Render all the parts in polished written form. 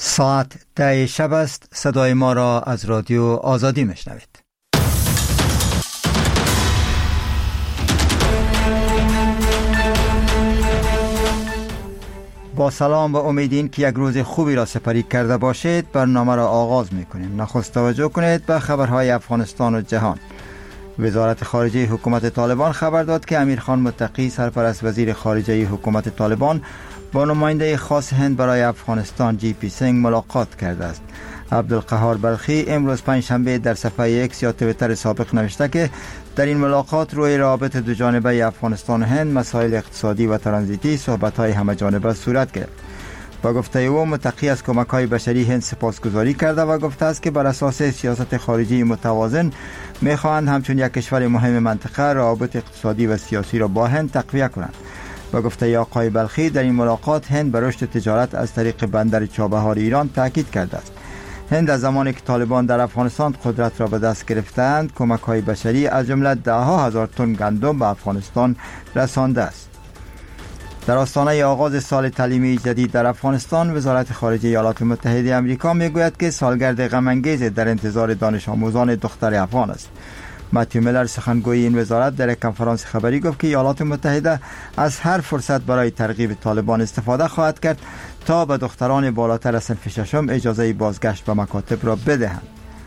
ساعت 10 شب است. صدای ما را از رادیو آزادی میشنوید. با سلام و امیدین که یک روز خوبی را سپری کرده باشید، برنامه را آغاز میکنیم. نخست توجه کنید به خبرهای افغانستان و جهان. وزارت خارجه حکومت طالبان خبر داد که امیرخان متقی، سرپرست وزیر خارجه حکومت طالبان، با نماینده خاص هند برای افغانستان جی پی سینگ ملاقات کرده است. عبدالقهار بلخی امروز پنجشنبه در صفحه ایکس یا توییتر سابق نوشته که در این ملاقات روی روابط دو جانبه افغانستان و هند، مسائل اقتصادی و ترانزیتی، صحبت‌های همه جانبه صورت گرفت. با گفته او، متقی از کمک‌های بشری هند سپاسگزاری کرده و گفته است که بر اساس سیاست خارجی متوازن می‌خواهند همچون یک کشور مهم منطقه روابط اقتصادی و سیاسی را با هند تقویت کنند. با گفته آقای بلخی، در این ملاقات هند بر رشد تجارت از طریق بندر چابهار ایران تاکید کرده است. هند از زمانی که طالبان در افغانستان قدرت را به دست گرفتند، کمک‌های بشری از جمله ده‌ها هزار تن گندم به افغانستان رسانده است. در آستانه آغاز سال تعلیمی جدید در افغانستان، وزارت خارجه ایالات متحده آمریکا میگوید که سالگرد غم‌انگیز در انتظار دانش آموزان دختر افغان است. متیو میلر، سخنگوی این وزارت، در یک کنفرانس خبری گفت که ایالات متحده از هر فرصت برای ترغیب طالبان استفاده خواهد کرد تا به دختران بالاتر از صنف ششم اجازه بازگشت به مکاتب را بدهند.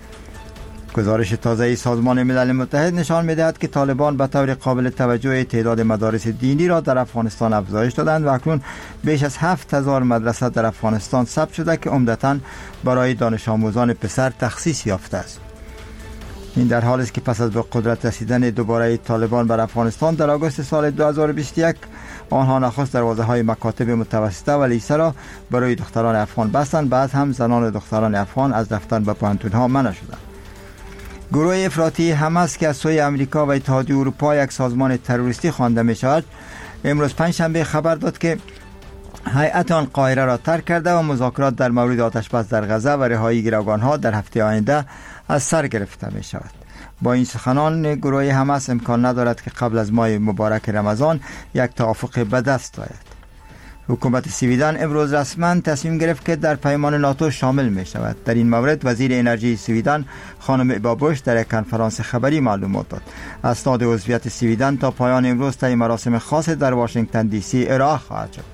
گزارش تازه سازمان ملل متحد نشان می‌دهد که طالبان به طور قابل توجه تعداد مدارس دینی را در افغانستان افزایش دادند و اکنون بیش از 7000 مدرسه در افغانستان ثبت شده که عمدتاً برای دانش آموزان پسر تخصیص یافته است. این در حالی است که پس از به قدرت رسیدن دوباره طالبان بر افغانستان در آگوست سال 2021، آنها نخست دروازه‌های مکاتب متوسطه و لیسه را برای دختران افغان بستند، بعد هم زنان و دختران افغان از رفتن به پوهنتون‌ها منع شدند. گروه افراطی حماس که از سوی آمریکا و اتحادیه اروپا یک سازمان تروریستی خوانده می‌شود، امروز پنجشنبه خبر داد که هیئت آن قاهره را ترک کرده و مذاکرات در مورد آتش‌بس در غزه و رهایی گروگان‌ها در هفته آینده از سر گرفته می شود. با این سخنان، گروه حماس امکان ندارد که قبل از ماه مبارک رمضان یک توافق به دست آید. حکومت سویدن امروز رسما تصمیم گرفت که در پیمان ناتو شامل می شود. در این مورد وزیر انرژی سویدن خانم بابوش در یک کنفرانس خبری معلومات داد. اسناد عضویت سویدن تا پایان امروز طی مراسم خاص در واشنگتن دی سی ارائه خواهد شد.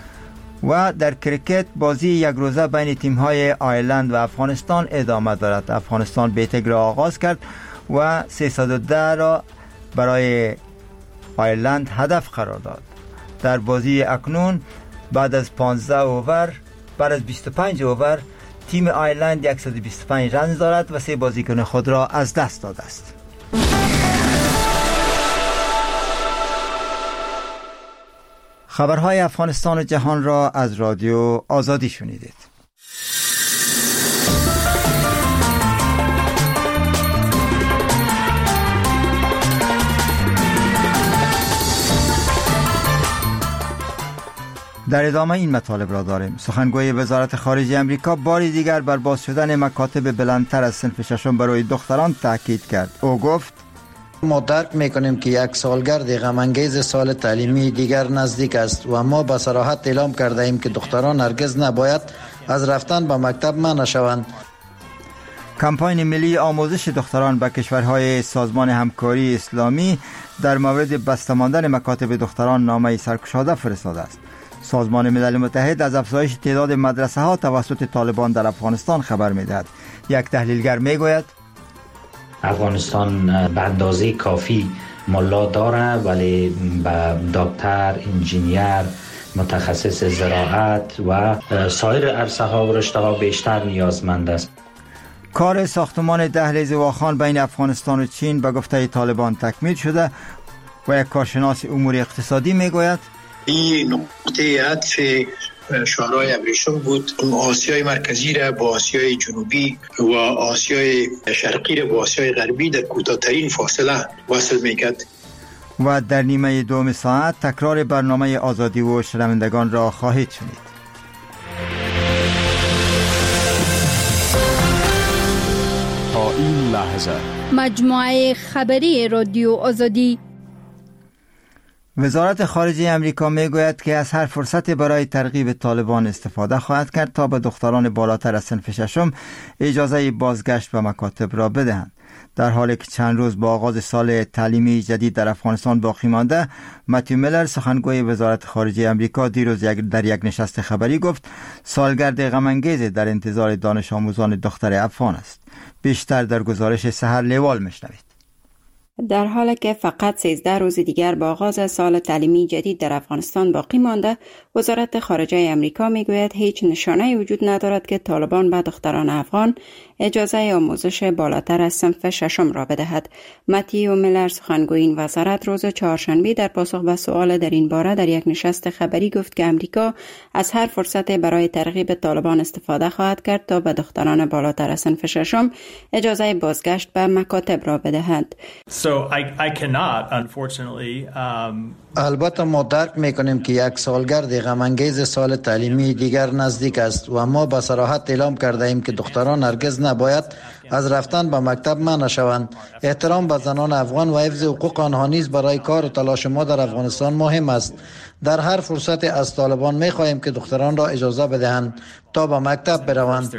و در کرکت، بازی یک روزه بین تیم‌های آیرلند و افغانستان ادامه دارد. افغانستان بیتگ را آغاز کرد و 310 را برای آیرلند هدف قرار داد. در بازی اکنون بعد از 25 اوور تیم آیرلند 125 رنز دارد و 3 بازیکن خود را از دست داده است. خبرهای افغانستان و جهان را از رادیو آزادی شنیدید. در ادامه این مطالب را داریم. سخنگوی وزارت خارجه آمریکا باری دیگر بر باز شدن مکاتب بلندتر از صنف ششم برای دختران تاکید کرد. او گفت: ما درک میکنیم که یک سالگرد غم‌انگیز سال تعلیمی دیگر نزدیک است و ما به صراحت اعلام کرده ایم که دختران هرگز نباید از رفتن به مکتب منع شوند. کمپاین ملی آموزش دختران به کشورهای سازمان همکاری اسلامی در مورد بسته ماندن مکاتب دختران نامه سرگشاده فرستاده است. سازمان ملل متحد از افزایش تعداد مدرسه ها توسط طالبان در افغانستان خبر می‌دهد. یک تحلیلگر میگوید افغانستان به اندازه کافی ملا داره، ولی به دکتر، انجینیر، متخصص زراعت و سایر عرصه ها و رشته ها بیشتر نیازمند است. کار ساختمان دهلیز واخان بین افغانستان و چین به گفته طالبان تکمیل شده و یک کارشناس امور اقتصادی میگوید این نقطه عطف شورای ابریشم بود. آسیای مرکزی را با آسیای جنوبی و آسیای شرقی را با آسیای غربی در کوتاه‌ترین فاصله وصل میکرد. و در نیمه دوم ساعت تکرار برنامه آزادی و شنوندگان را خواهید شنید. تا این لحظه مجموعه خبری رادیو آزادی. وزارت خارجه امریکا میگوید که از هر فرصت برای ترغیب طالبان استفاده خواهد کرد تا به دختران بالاتر از صنف ششم اجازه بازگشت به مکاتب را بدهند. در حالی که چند روز با آغاز سال تعلیمی جدید در افغانستان باقی مانده، متیو میلر سخنگوی وزارت خارجه امریکا دیروز در یک نشست خبری گفت سالگرد غم‌انگیز در انتظار دانش آموزان دختر افغان است. بیشتر در گزارش سحر لیوال میشنوید. در حالی که فقط 13 روز دیگر با آغاز سال تعلیمی جدید در افغانستان باقی مانده، وزارت خارجه امریکا میگوید هیچ نشانه‌ای وجود ندارد که طالبان به دختران افغان اجازه آموزش بالاتر از صنف ششم را بدهد. متیو میلر سخنگوی این وزارت روز چهارشنبه در پاسخ به سوال در این باره در یک نشست خبری گفت که امریکا از هر فرصت برای ترغیب طالبان استفاده خواهد کرد تا به دختران بالاتر از صنف ششم اجازه بازگشت به مکاتب را بدهد. البته ما درک میکنیم که یک سالگرد غم‌انگیز سال تعلیمی دیگر نزدیک است و ما به صراحت اعلام کرده ایم که دختران هرگز نباید از رفتن به مکتب منع شوند. احترام به زنان افغان و حفظ حقوق آنها نیز برای کار و تلاش ما در افغانستان مهم است. در هر فرصت از طالبان می‌خواهیم که دختران را اجازه بدهند تا به مکتب بروند.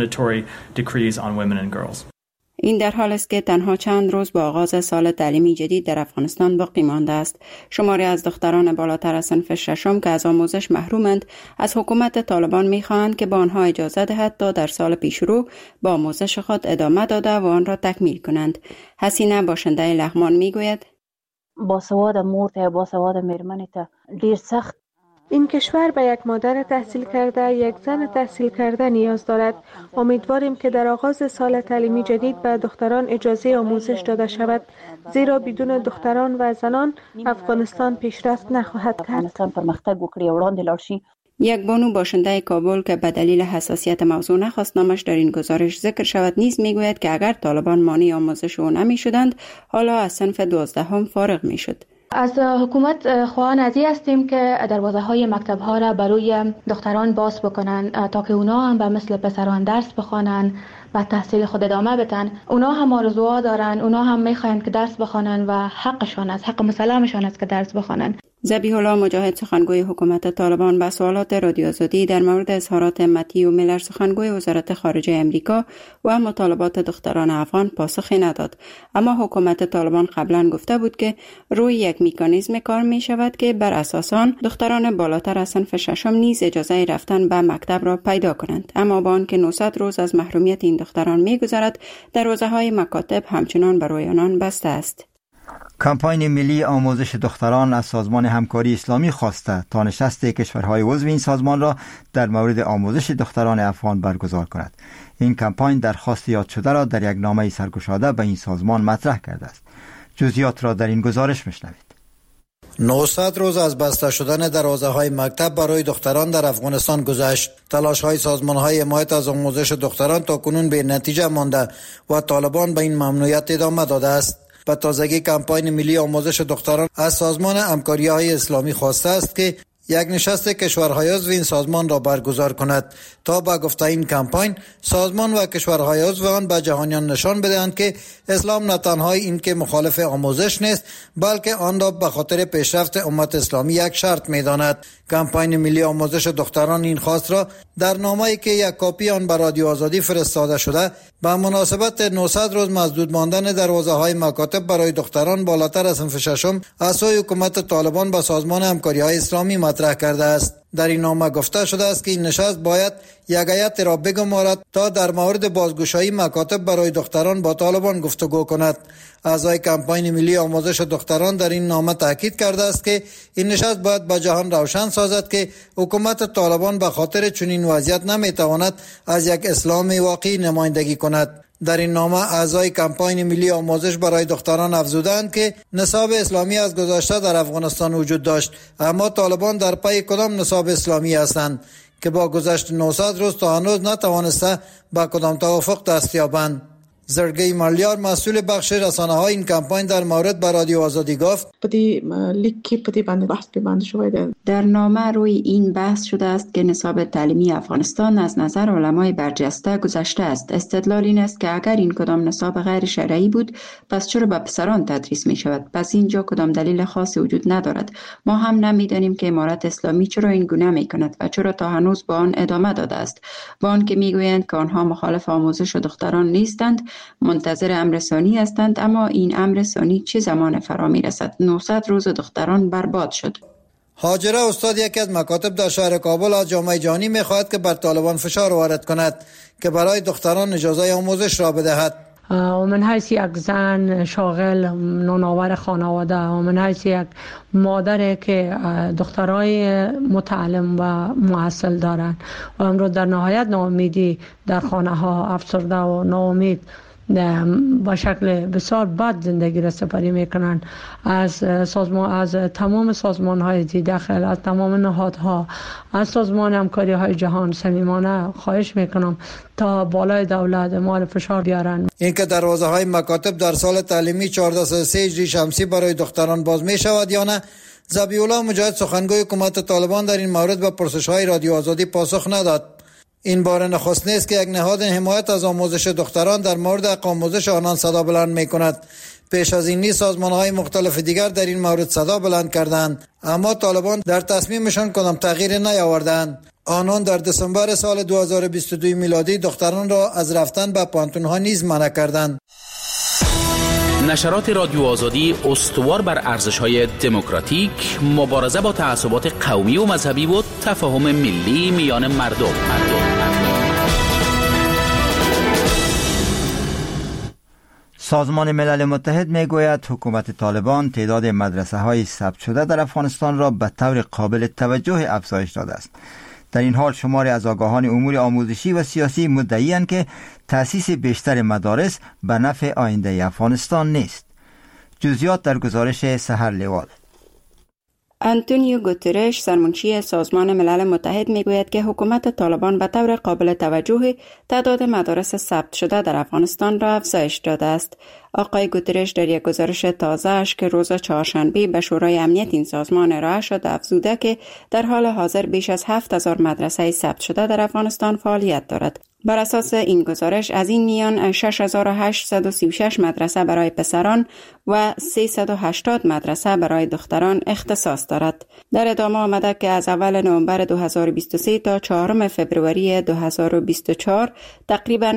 این در حال است که تنها چند روز با آغاز سال تعلیمی جدید در افغانستان باقی مانده است. شماری از دختران بالاتر از صنف ششم که از آموزش محرومند، از حکومت طالبان می‌خواهند که به آنها اجازه دهد تا در سال پیشرو با آموزش خود ادامه داده و آن را تکمیل کنند. حسینه باشنده لغمان میگوید باسواد مور تا باسواد میرمن تا ډیر سخت. این کشور به یک مادر تحصیل کرده، یک زن تحصیل کرده نیاز دارد. امیدواریم که در آغاز سال تعلیمی جدید به دختران اجازه آموزش داده شود، زیرا بدون دختران و زنان افغانستان پیشرفت نخواهد کرد. افغانستان پرمختګ وکړي او وړاندې لاړ شي. یک بانو باشنده کابل که به دلیل حساسیت موضوع نخواست نامش در این گزارش ذکر شود نیز میگوید که اگر طالبان مانع آموزش او نمی شدند، حالا از صنف 12 فارغ می شد. از حکومت خواهان از این هستیم که دروازه‌های مکتب‌ها را برای دختران باز بکنن تا که اونا هم به مثل پسران درس بخوانن و تحصیل خود ادامه بدن. اونا هم آرزوها دارن، اونا هم میخواین که درس بخوانن و حقشان است، حق مسلمشان است که درس بخوانن. ذبیح الله مجاهد سخنگوی حکومت طالبان به سوالات رادیو آزادی در مورد اظهارات متیو میلر سخنگوی وزارت خارجه امریکا و مطالبات دختران افغان پاسخی نداد، اما حکومت طالبان قبلا گفته بود که روی یک مکانیزم کار می شود که بر اساس آن دختران بالاتر از صنف ششم نیز اجازه رفتن به مکتب را پیدا کنند، اما با آنکه 900 روز از محرومیت این دختران می‌گذرد، دروازه‌های مکاتب همچنان برای آنان بسته است. کمپاین ملی آموزش دختران از سازمان همکاری اسلامی خواسته تا نشست کشورهای عضو این سازمان را در مورد آموزش دختران افغان برگزار کند. این کمپاین درخواست یاد شده را در یک نامه سرگشاده به این سازمان مطرح کرده است. جزئیات را در این گزارش میشنوید. 900 روز از بسته شدن دروازه‌های مکتب برای دختران در افغانستان گذشت. تلاش‌های سازمان‌های حمایت از آموزش دختران تا کنون به نتیجه مانده و طالبان به این ممنوعیت ادامه داده است. به تازگی کمپاین ملی آموزش دختران از سازمان همکاری‌های اسلامی خواسته است که یک نشست کشورهای عضو این سازمان را برگزار کند تا با گفته این کمپاین سازمان و کشورهای عضو آن به جهانیان نشان بدهند که اسلام نه تنها این که مخالف آموزش نیست، بلکه آن را به خاطر پیشرفت امت اسلامی یک شرط می‌داند. کمپاین ملی آموزش دختران این خواست را در نامه‌ای که یک کاپی آن به رادیو آزادی فرستاده شده به مناسبت 900 روز مسدود ماندن دروازه‌های مکاتب برای دختران بالاتر از صنف ششم از سوی حکومت طالبان به سازمان همکاری‌های اسلامی مطرح کرده است. در این نامه گفته شده است که این نشست باید یک هیئت را بگمارد تا در مورد بازگشایی مکاتب برای دختران با طالبان گفتگو کند. اعضای کمپاین ملی آموزش دختران در این نامه تاکید کرده است که این نشست باید به جهان روشن سازد که حکومت طالبان به خاطر چنین وضعیت نمیتواند از یک اسلام واقعی نمایندگی کند. در این نامه اعضای کمپاین ملی آموزش برای دختران افزودند که نصاب اسلامی از گذشته در افغانستان وجود داشت، اما طالبان در پی کدام نصاب اسلامی هستند که با گذشت 900 روز تا هنوز نتوانسته با کدام توافق دست یابند. زرگی مالیار مسئول بخش رسانه های این کمپاین در مورد به رادیو آزادی گفت در نامه روی این بحث شده است که نصاب تعلیمی افغانستان از نظر علمای برجسته گذشته است. استدلال این است که اگر این کدام نصاب غیر شرعی بود پس چرا به پسران تدریس می شود؟ پس اینجا کدام دلیل خاصی وجود ندارد. ما هم نمیدانیم که امارت اسلامی چرا این گونه می کند و چرا تا هنوز با آن ادامه داده است. با آن که میگویند که آنها مخالف آموزش دختران نیستند، منتظر امر ثانی هستند، اما این امر ثانی چه زمان فرا می رسد؟ 900 روز دختران برباد شد. هاجره استاد یکی از مکاتب در شهر کابل از جامعه جهانی می خواهد که بر طالبان فشار وارد کند که برای دختران اجازه آموزش را بدهد. و من حیث یک زن شاغل نانآور خانواده و من حیث یک مادر که دخترای متعلم و محصل دارند و امروز در نهایت ناامیدی در خانه ها افسرده و ناامید با شکل بسیار بد زندگی را سپری میکنن. از تمام سازمان های داخل، از تمام نهادها، از سازمان همکاری های جهان صمیمانه خواهش میکنم تا بالای دولت مال فشار بیارن. اینکه دروازه های مکاتب در سال تعلیمی 1403 هجری شمسی برای دختران باز می شود یا نه، ذبیح الله مجاهد سخنگوی حکومت طالبان در این مورد به پرسش های رادیو آزادی پاسخ نداد. این بار نخست نیست که یک نهاد حمایت از آموزش دختران در مورد حق آموزش آنان صدا بلند می کند. پیش از این نیز سازمان‌های مختلف دیگر در این مورد صدا بلند کردند، اما طالبان در تصمیمشان کدام تغییر نیاوردند. آنان در دسامبر سال 2022 میلادی دختران را از رفتن به پانتون‌ها نیز منع کردند. نشرات رادیو آزادی استوار بر ارزش‌های دموکراتیک، مبارزه با تعصبات قومی و مذهبی و تفاهم ملی میان مردم. سازمان ملل متحد میگوید حکومت طالبان تعداد مدرسه‌های ثبت شده در افغانستان را به طور قابل توجه افزایش داده است. در این حال شماری از آگاهان امور آموزشی و سیاسی مدعی‌اند که تأسیس بیشتر مدارس به نفع آینده افغانستان نیست. جزئیات در گزارش سحر لوال. آنتونیو گوترش سرمنشی سازمان ملل متحد میگوید که حکومت طالبان به طور قابل توجه تعداد مدارس ثبت شده در افغانستان را افزایش داده است. آقای گوترش در یک گزارش تازه‌اش که روز چهارشنبه به شورای امنیت این سازمان ارائه شد افزوده که در حال حاضر بیش از 7000 مدرسه ثبت شده در افغانستان فعالیت دارد. بر اساس این گزارش از این میان 6836 مدرسه برای پسران و 380 مدرسه برای دختران اختصاص دارد. در ادامه آمده که از اول نوامبر 2023 تا 4 فبروری 2024 تقریباً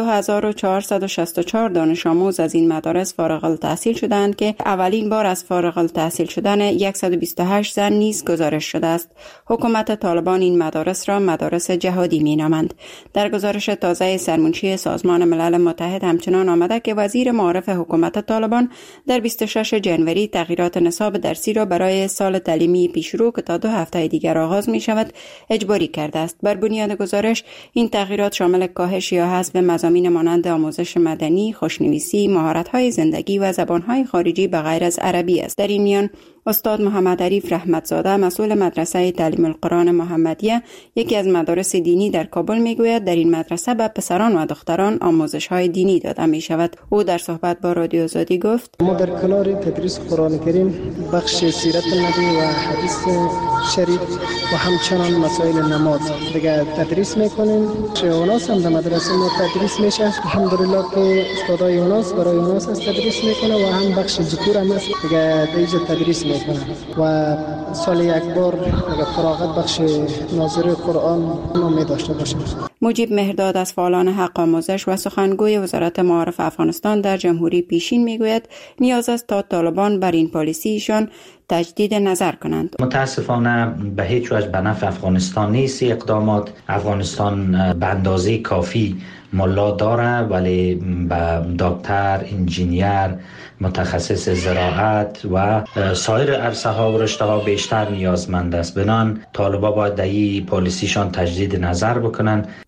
2464 دانش آموز از این مدارس فارغ التحصیل شدند که اولین بار از فارغ التحصیل شدن 128 زن نیز گزارش شده است. حکومت طالبان این مدارس را مدارس جهادی می‌نامند. در گزارش تازه سرمنشی سازمان ملل متحد همچنان آمده که وزیر معارف حکومت طالبان در 26 جنوری تغییرات نصاب درسی را برای سال تعلیمی پیشرو که تا 2 هفته دیگر آغاز می شود اجباری کرده است. بر بنیاد گزارش این تغییرات شامل کاهش یا حذف مضامین مانند آموزش مدنی، خوشنویسی، مهارت‌های زندگی و زبان‌های خارجی به غیر از عربی است. در این میان استاد محمد عریف رحمتزاده مسئول مدرسه تعلیم القرآن محمدیه یکی از مدارس دینی در کابل میگوید در این مدرسه به پسران و دختران آموزش‌های دینی داده می شود. او در صحبت با رادیو آزادی گفت ما در کنار تدریس قرآن کریم بخش سیرت النبی و حدیث شریف و همچنان مسائل نماز دیگه تدریس میکنیم. اوناس هم در مدرسه ما تدریس میشه. الحمدلله که استادای اوناس برای اوناس است تدریس میکنه و هم بخش ذکور هم است دیگه دیجا تدریس میکنه و سال یک بار اگر فراغت بخش ناظر قرآن نامی داشته باشه. مجیب مهرداد از فعالان حق آموزش و سخنگوی وزارت معارف افغانستان در جمهوری پیشین میگوید نیاز است تا طالبان بر این پالیسیشان تجدید نظر کنند. متاسفانه به هیچ وجه به نفع افغانستان نیست. اقدامات افغانستان به اندازه کافی ملا داره ولی به دکتر، انجینیر، متخصص زراعت و سایر عرصه ها و رشته ها بیشتر نیازمند است. بنان طالبا باید در این پالیسیشان تجدید نظر بکنن.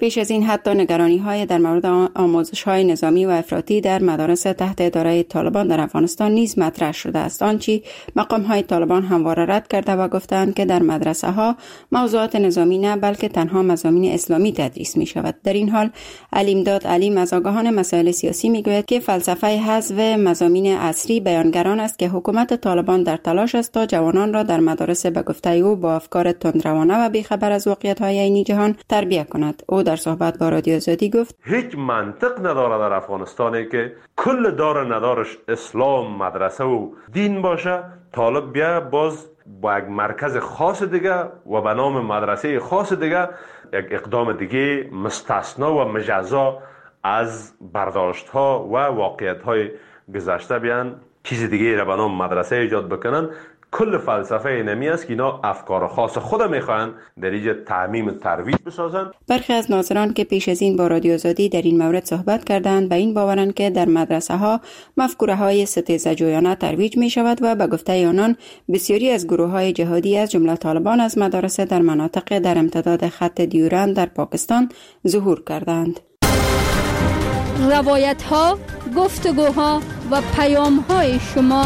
پیش از این حتی نگرانی های در مورد آموزش های نظامی و افراطی در مدارس تحت اداره طالبان در افغانستان نیز مطرح شده است، آنچه مقام های طالبان همواره رد کرده و گفتند که در مدرسه ها موضوعات نظامی نه بلکه تنها مضامین اسلامی تدریس می شود. در این حال علیمداد علیم از آگاهان مسائل سیاسی می گوید که فلسفه حذف مضامین عصری بیانگران است که حکومت طالبان در تلاش است تا جوانان را در مدارس به گفته او با افکار تندروانه و بیخبر از واقعیت های عینی جهان تربیت کند. او در صحبت با رادیو آزادی گفت هیچ منطق نداره در افغانستانی که کل دار ندارش اسلام، مدرسه و دین باشه، طالب بیا باز با یک مرکز خاص دیگه و به نام مدرسه خاص دیگه یک اقدام دیگه مستثنا و مجزا از برداشت ها و واقعیت های گذشته بیان چیز دیگه را به نام مدرسه ایجاد بکنن. کل فلسفه اینمی است که اینا افکار خاص خود میخوان در اینجا تعمیم ترویج بسازن. برخی از ناظران که پیش از این با رادیو آزادی در این مورد صحبت کردند به این باورند که در مدرسه ها مفکوره های ستیزه جویانه ترویج می شود و به گفته آنان بسیاری از گروه های جهادی از جمله طالبان از مدارس در مناطق در امتداد خط دیورند در پاکستان ظهور کردند. روایت ها، گفتگوها و پیام های شما.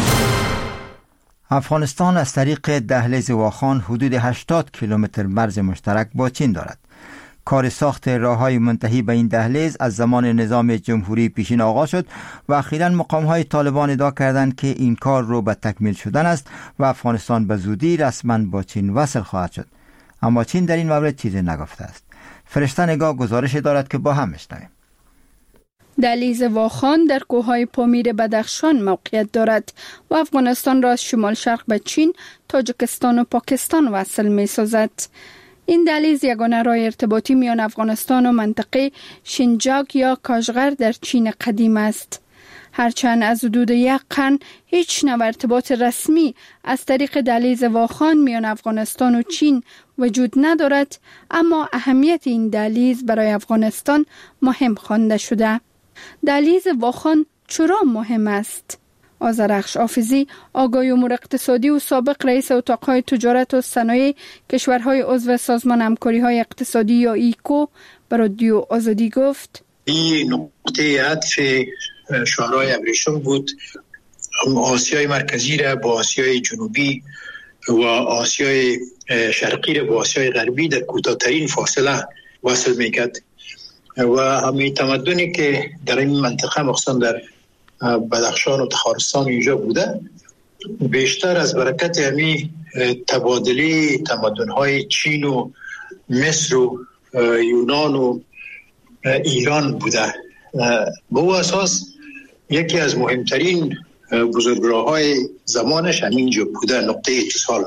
افغانستان از طریق دهلیز واخان حدود 80 کیلومتر مرز مشترک با چین دارد. کار ساخت راههای منتهی به این دهلیز از زمان نظام جمهوری پیشین آغاز شد و اخیراً مقام‌های طالبان ادعا کردند که این کار رو به تکمیل شدن است و افغانستان به زودی رسما با چین وصل خواهد شد. اما چین در این مورد چیزی نگفته است. فرشته نگاه گزارش دارد که با هم میشنویم. دهلیز واخان در کوههای پامیر بدخشان موقعیت دارد و افغانستان را از شمال شرق به چین، تاجیکستان و پاکستان وصل می سازد. این دهلیز یگانه راه ارتباطی میان افغانستان و منطقه شینجاک یا کاشغر در چین قدیم است. هرچند از حدود یک قرن هیچ نوع ارتباط رسمی از طریق دهلیز واخان میان افغانستان و چین وجود ندارد، اما اهمیت این دهلیز برای افغانستان مهم خوانده شده. دهلیز واخان چرا مهم است؟ آذرخش حافظی، آگاهی امور اقتصادی و سابق رئیس اتاقهای تجارت و صنایع کشورهای عضو سازمان همکاری‌های اقتصادی یا ایکو به رادیو آزادی گفت: این نقطه عطف شورای ابریشم بود. آسیای مرکزی را با آسیای جنوبی و آسیای شرقی را با آسیای غربی در کوتاه‌ترین فاصله وصل میکرد و همین تمدنی که در این منطقه مخصوصا در بدخشان و تخارستان اینجا بوده، بیشتر از برکت همین تبادله تمدن‌های چین و مصر و یونان و ایران بوده. به او اساس یکی از مهمترین بزرگراه‌های زمانش همینجا بوده، نقطه اتصال.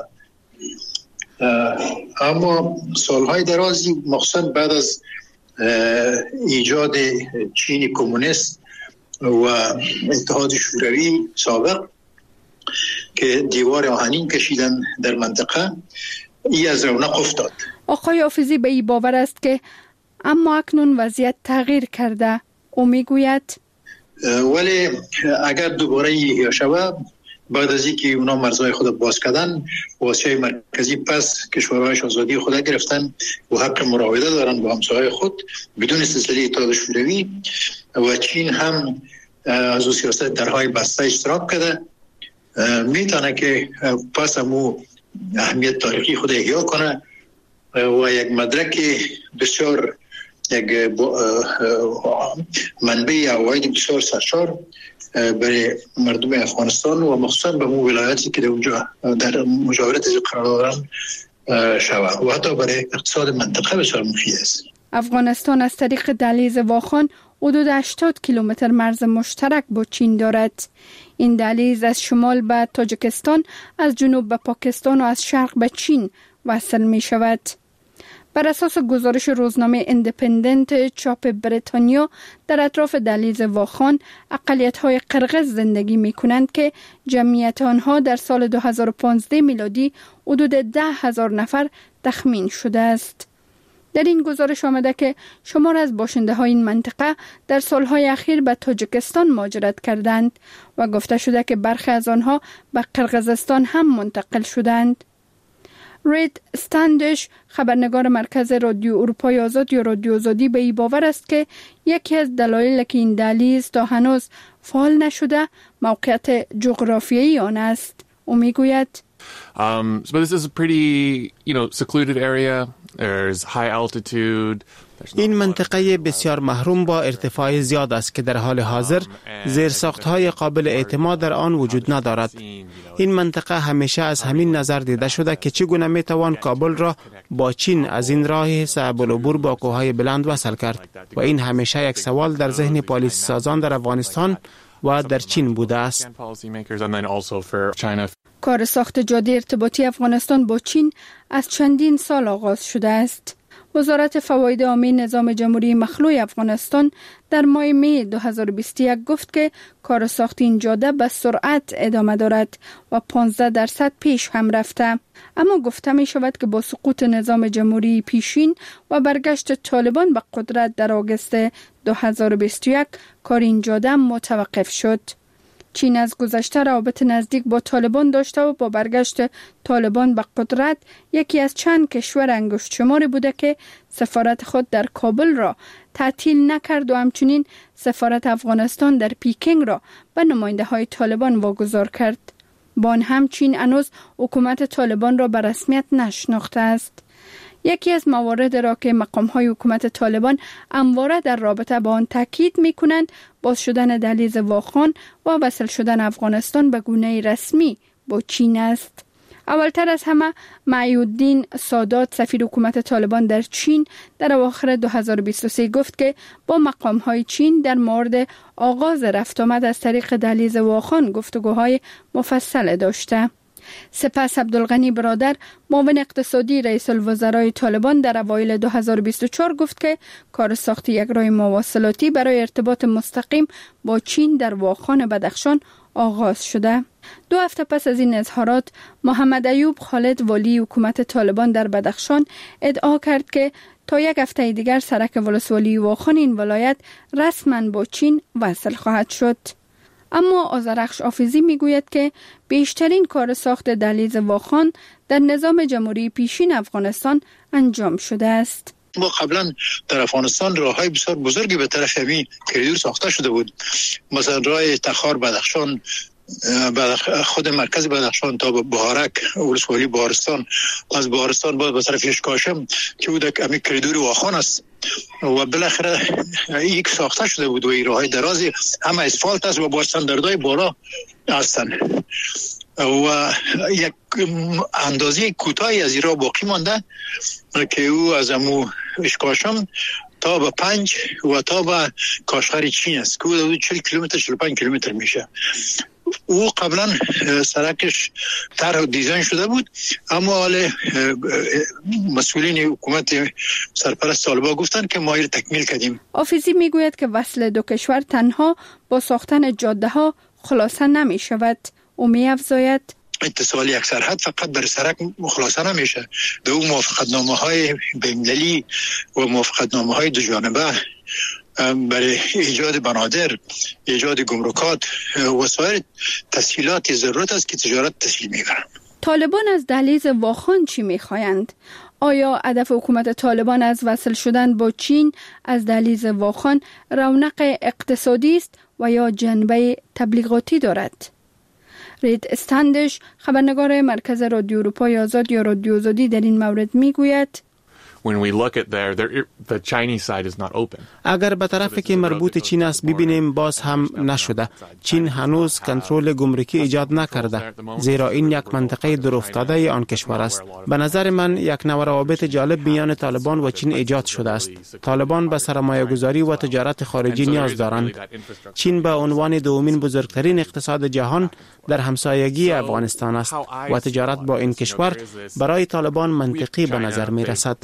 اما سالهای درازی مخصوصا بعد از ایجاد چین کمونیست و اتحاد شوروی سابق که دیوار آهنین کشیدن در منطقه، ای از رونق افتاد. آقای حافظی به این باور است که اما اکنون وضعیت تغییر کرده. او میگوید ولی اگر دوباره احیا شود، بعد از اینکه اونا مرزهای خود باز کردن، آسیای مرکزی پس کشورهایش آزادی خود گرفتن و حق مراوده دارن با همسایه‌های خود بدون سلسله اتحاد شوروی و چین هم از اون سیاست درهای بسته اشتراک کرده، میتونه که پس همو اهمیت تاریخی خود احیا کنه و یک مدرک بسیار یک منبع عواید بسیار سرشار برای مردم افغانستان و مخصوصا به مو ولایتی که در اونجا در مجاورت قرار دارن شود و حتی برای اقتصاد منطقه بسیار مفید است. افغانستان از طریق دهلیز واخان حدود 80 کیلومتر مرز مشترک با چین دارد. این دهلیز از شمال به تاجیکستان، از جنوب به پاکستان و از شرق به چین وصل می شود. بر اساس گزارش روزنامه ایندیپندنت چاپ بریتانیا، در اطراف دهلیز واخان اقلیت‌های قرغز زندگی می‌کنند که جمعیت آنها در سال 2015 میلادی حدود 10,000 نفر تخمین شده است. در این گزارش آمده که شمار از باشنده‌های این منطقه در سالهای اخیر به تاجیکستان مهاجرت کردند و گفته شده که برخی از آنها به قرغزستان هم منتقل شدند. رید استندش خبرنگار مرکز رادیو اروپای آزاد یا رادیو آزادی به این باور است که یکی از دلایل که این دهلیز تا هنوز فعال نشده موقعیت جغرافیایی آن است. او میگوید but this is a pretty, secluded area. There's high altitude. این منطقه بسیار محروم با ارتفاع زیاد است که در حال حاضر زیرساخت‌های قابل اعتماد در آن وجود ندارد. این منطقه همیشه از همین نظر دیده شده که چگونه میتوان کابل را با چین از این راه صعب العبور با کوههای بلند وصل کرد و این همیشه یک سوال در ذهن پالیسی سازان در افغانستان و در چین بوده است. کار ساخت جاده ارتباطی افغانستان با چین از چندین سال آغاز شده است. وزارت فواید عامه نظام جمهوری مخلوع افغانستان در ماه می 2021 گفت که کار ساخت این جاده به سرعت ادامه دارد و 15% پیش هم رفته. اما گفته می شود که با سقوط نظام جمهوری پیشین و برگشت طالبان به قدرت در آگوست 2021 کار این جاده متوقف شد. چین از گذشته روابط نزدیک با طالبان داشته و با برگشت طالبان به قدرت یکی از چند کشور انگشت شماری بوده که سفارت خود در کابل را تعطیل نکرد و همچنین سفارت افغانستان در پیکینگ را به نماینده های طالبان واگذار کرد. با آن هم چین هنوز حکومت طالبان را به رسمیت نشناخته است. یکی از موارد را که مقام‌های حکومت طالبان همواره در رابطه با آن تاکید می‌کنند باز شدن دهلیز واخان و وصل شدن افغانستان به گونه رسمی با چین است. اولتر از همه معیودین سادات سفیر حکومت طالبان در چین در اواخر 2023 گفت که با مقام‌های چین در مورد آغاز رفت آمد از طریق دهلیز واخان گفتگوهای مفصل داشته. سپس عبدالغنی برادر معاون اقتصادی رئیس الوزرای طالبان در اوایل 2024 گفت که کار ساخت یک راه مواصلاتی برای ارتباط مستقیم با چین در واخان بدخشان آغاز شده. 2 هفته پس از این اظهارات محمد ایوب خالد والی حکومت طالبان در بدخشان ادعا کرد که تا 1 هفته دیگر سرک ولسوالی واخان این ولایت رسما با چین وصل خواهد شد. اما آذرخش حافظی میگوید که بیشترین کار ساخت دهلیز واخان در نظام جمهوری پیشین افغانستان انجام شده است. ما قبلا در افغانستان راههای بسیار بزرگی به طرف همین کریدور ساخته شده بود. مثلا راه تخار بدخشان، خود مرکز بدخشان تا بهارک ولسوالی بهارستان، از بهارستان باز به طرف اشکاشم که بود همین کریدور واخان است و بالاخره یک ساخته شده بود و این راههای درازی همه اسفالت است و با استانداردهای بالا هستند و یک اندازه کوتاهی از این راه باقی مانده که او از امو اشکاشم تا به 5 و تا به کاشغر چین است که او 40 کیلومتر 45 کیلومتر میشه. او قبلا سرکش طرح و دیزاین شده بود اما حال مسئولین حکومت سرپرست طالبان گفتن که ما این تکمیل کردیم. حافظی میگوید که وصل دو کشور تنها با ساختن جاده ها خلاصه نمی شود. او می افزاید اتصال یک سرحد فقط بر سرک خلاصه نمیشه. دو موافقتنامه های بین‌المللی و موافقتنامه های دو جانبه برای ایجاد بنادر، ایجاد گمرکات و سایر تسهیلات ضرورت است که تجارت تسهیل می‌کنند. طالبان از دهلیز واخان چی می‌خواهند؟ آیا هدف حکومت طالبان از وصل شدن با چین از دهلیز واخان رونق اقتصادی است و یا جنبه تبلیغاتی دارد؟ رید استندش خبرنگار مرکز رادیو اروپای آزاد یا رادیو آزادی در این مورد میگوید When we look at the Chinese side is not open. اگر به طرفی که مربوط چین است ببینیم باز هم نشده. چین هنوز کنترل گمرکی ایجاد نکرده زیرا این یک منطقه دورافتاده آن کشور است. به نظر من یک نوع روابط جالب میان طالبان و چین ایجاد شده است. طالبان به سرمایه‌گذاری و تجارت خارجی نیاز دارند. چین به عنوان دومین بزرگترین اقتصاد جهان در همسایگی افغانستان است و تجارت با این کشور برای طالبان منطقی به نظر می رسد.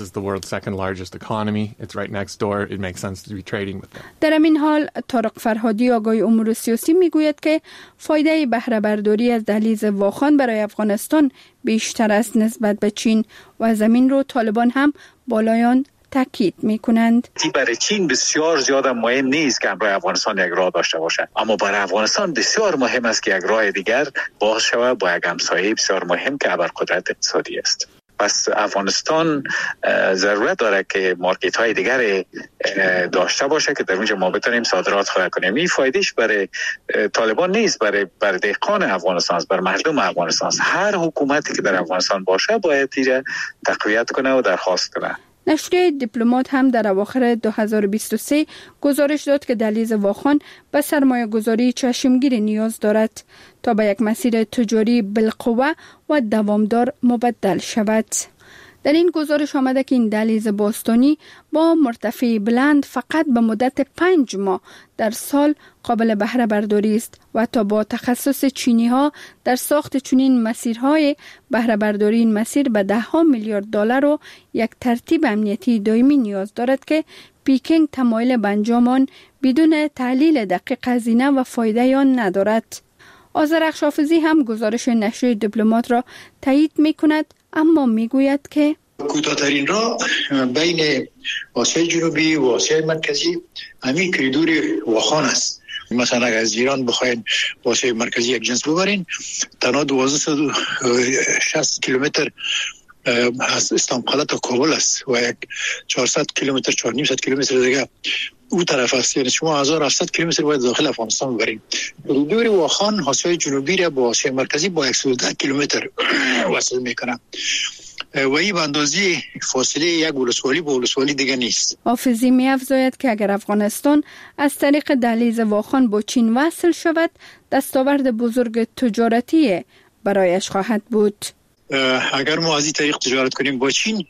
در همین حال طارق فرهادی آگای امور سیاسی میگوید که فایده بهره برداری از دهلیز واخان برای افغانستان بیشتر است نسبت به چین و از همین رو طالبان هم بالایان تاکید میکنند. برای چین بسیار زیاد مهم نیست که برای افغانستان یک راه داشته باشد، اما برای افغانستان بسیار مهم است که یک راه دیگر باز شود با یک همسایه بسیار مهم که ابرقدرت اقتصادی است. پس افغانستان ضرورت داره که مارکت های دیگر داشته باشه که در اونجا ما بتونیم صادرات خود کنیم. این فایدهش برای طالبان نیست، برای دهقان افغانستان است، برای مردم افغانستان است. هر حکومتی که در افغانستان باشه باید ایره تقویت کنه و درخواست کنه. نشریه دیپلمات هم در اواخر 2023 گزارش داد که دهلیز واخان به سرمایه گذاری چشمگیر نیاز دارد تا به یک مسیر تجاری بالقوه و دوامدار مبدل شود. در این گزارش آمده که این دهلیز باستانی با مرتفع بلند فقط به مدت 5 ماه در سال قابل بهره برداری است و تا با تخصص چینی ها در ساخت چنین مسیرهای بهره برداری این مسیر به $10 میلیارد و یک ترتیب امنیتی دائمی نیاز دارد که پیکینگ تمایل به انجام آن بدون تحلیل دقیق هزینه و فایده آن ندارد. آذرخش حافظی هم گزارش نشریه دیپلمات را تایید می کند، اما می گوید که کوتاه‌ترین راه بین آسیای جنوبی و آسیای مرکزی همین کریدور واخان است. مثلا اگر از ایران بخواین آسیای مرکزی یک جنس ببرین، تنها 1260 کیلومتر از استانبول تا کابل است و یک 400 کیلومتر 400 کیلومتر دیگه او طرف است. یعنی شما 1700 کیلومتر باید داخل افغانستان ببرید. کریدور واخان آسیای جنوبی را با آسیای مرکزی با 110 کیلومتر وصل میکنه و این به اندازه فاصله یک ولسوالی با ولسوالی دیگه نیست. حافظی می افزاید که اگر افغانستان از طریق دهلیز واخان با چین وصل شود، دستاورد بزرگ تجارتی برایش خواهد بود. اگر ما از این طریق تجارت کنیم با چین،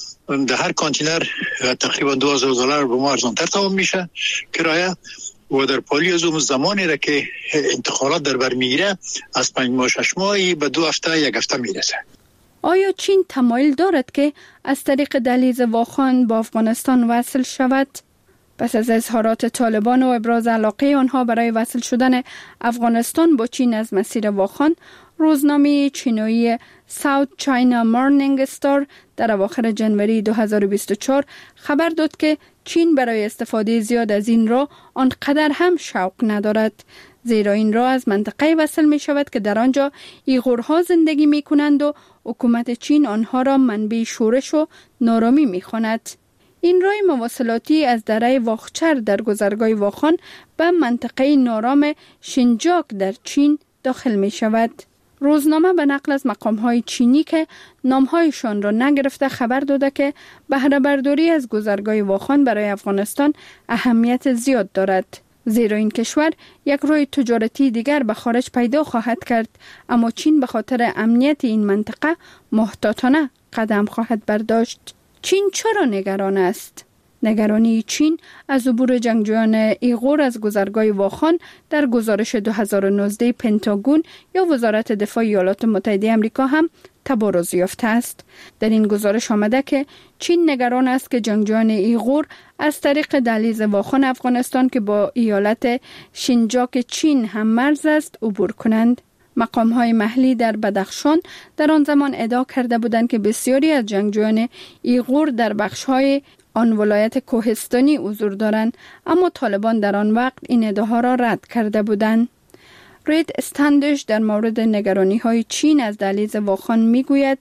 در هر کانتینر تقریبا $2000 به ما ارزانتر تمام میشه کرایه و در پالی از اون زمانی را که انتقالات در بر میگیره از 5 ماه 6 ماهی به 2 هفته 1 هفته میرسه. آیا چین تمایل دارد که از طریق دهلیز واخان با افغانستان وصل شود؟ پس از اظهارات طالبان و ابراز علاقه آنها برای وصل شدن افغانستان با چین از مسیر واخان، روزنامه چینی ساوت چاینا مورنینگ استار در اواخر جنوری 2024 خبر داد که چین برای استفاده زیاد از این راه آنقدر هم شوق ندارد، زیرا این راه از منطقه وصل می شود که در آنجا ایغورها زندگی می کنند و حکومت چین آنها را منبع شورش و نارامی می خواند. این راه مواصلاتی از دره واخچر در گذرگاه واخان به منطقه نارام شینجاک در چین داخل می شود. روزنامه به نقل از مقام‌های چینی که نام‌هایشان را نگرفته خبر داده که بهره برداری از گذرگاه واخان برای افغانستان اهمیت زیاد دارد، زیرا این کشور یک راه تجارتی دیگر به خارج پیدا خواهد کرد، اما چین به خاطر امنیت این منطقه محتاطانه قدم خواهد برداشت. چین چرا نگران است؟ نگرانی چین از عبور جنگجویان ایغور از گذرگاه واخان در گزارش 2019 پنتاگون یا وزارت دفاع ایالات متحده آمریکا هم تبارز یافته است. در این گزارش آمده که چین نگران است که جنگجویان ایغور از طریق دهلیز واخان افغانستان که با ایالت شینجاک چین هم مرز است عبور کنند. مقام‌های محلی در بدخشان در آن زمان ادعا کرده بودند که بسیاری از جنگجویان ایغور در بخش‌های آن ولایت کوهستانی حضور دارند، اما طالبان در آن وقت این ادعاها را رد کرده بودند. رید استندش در مورد نگرانی‌های چین از دهلیز واخان می‌گوید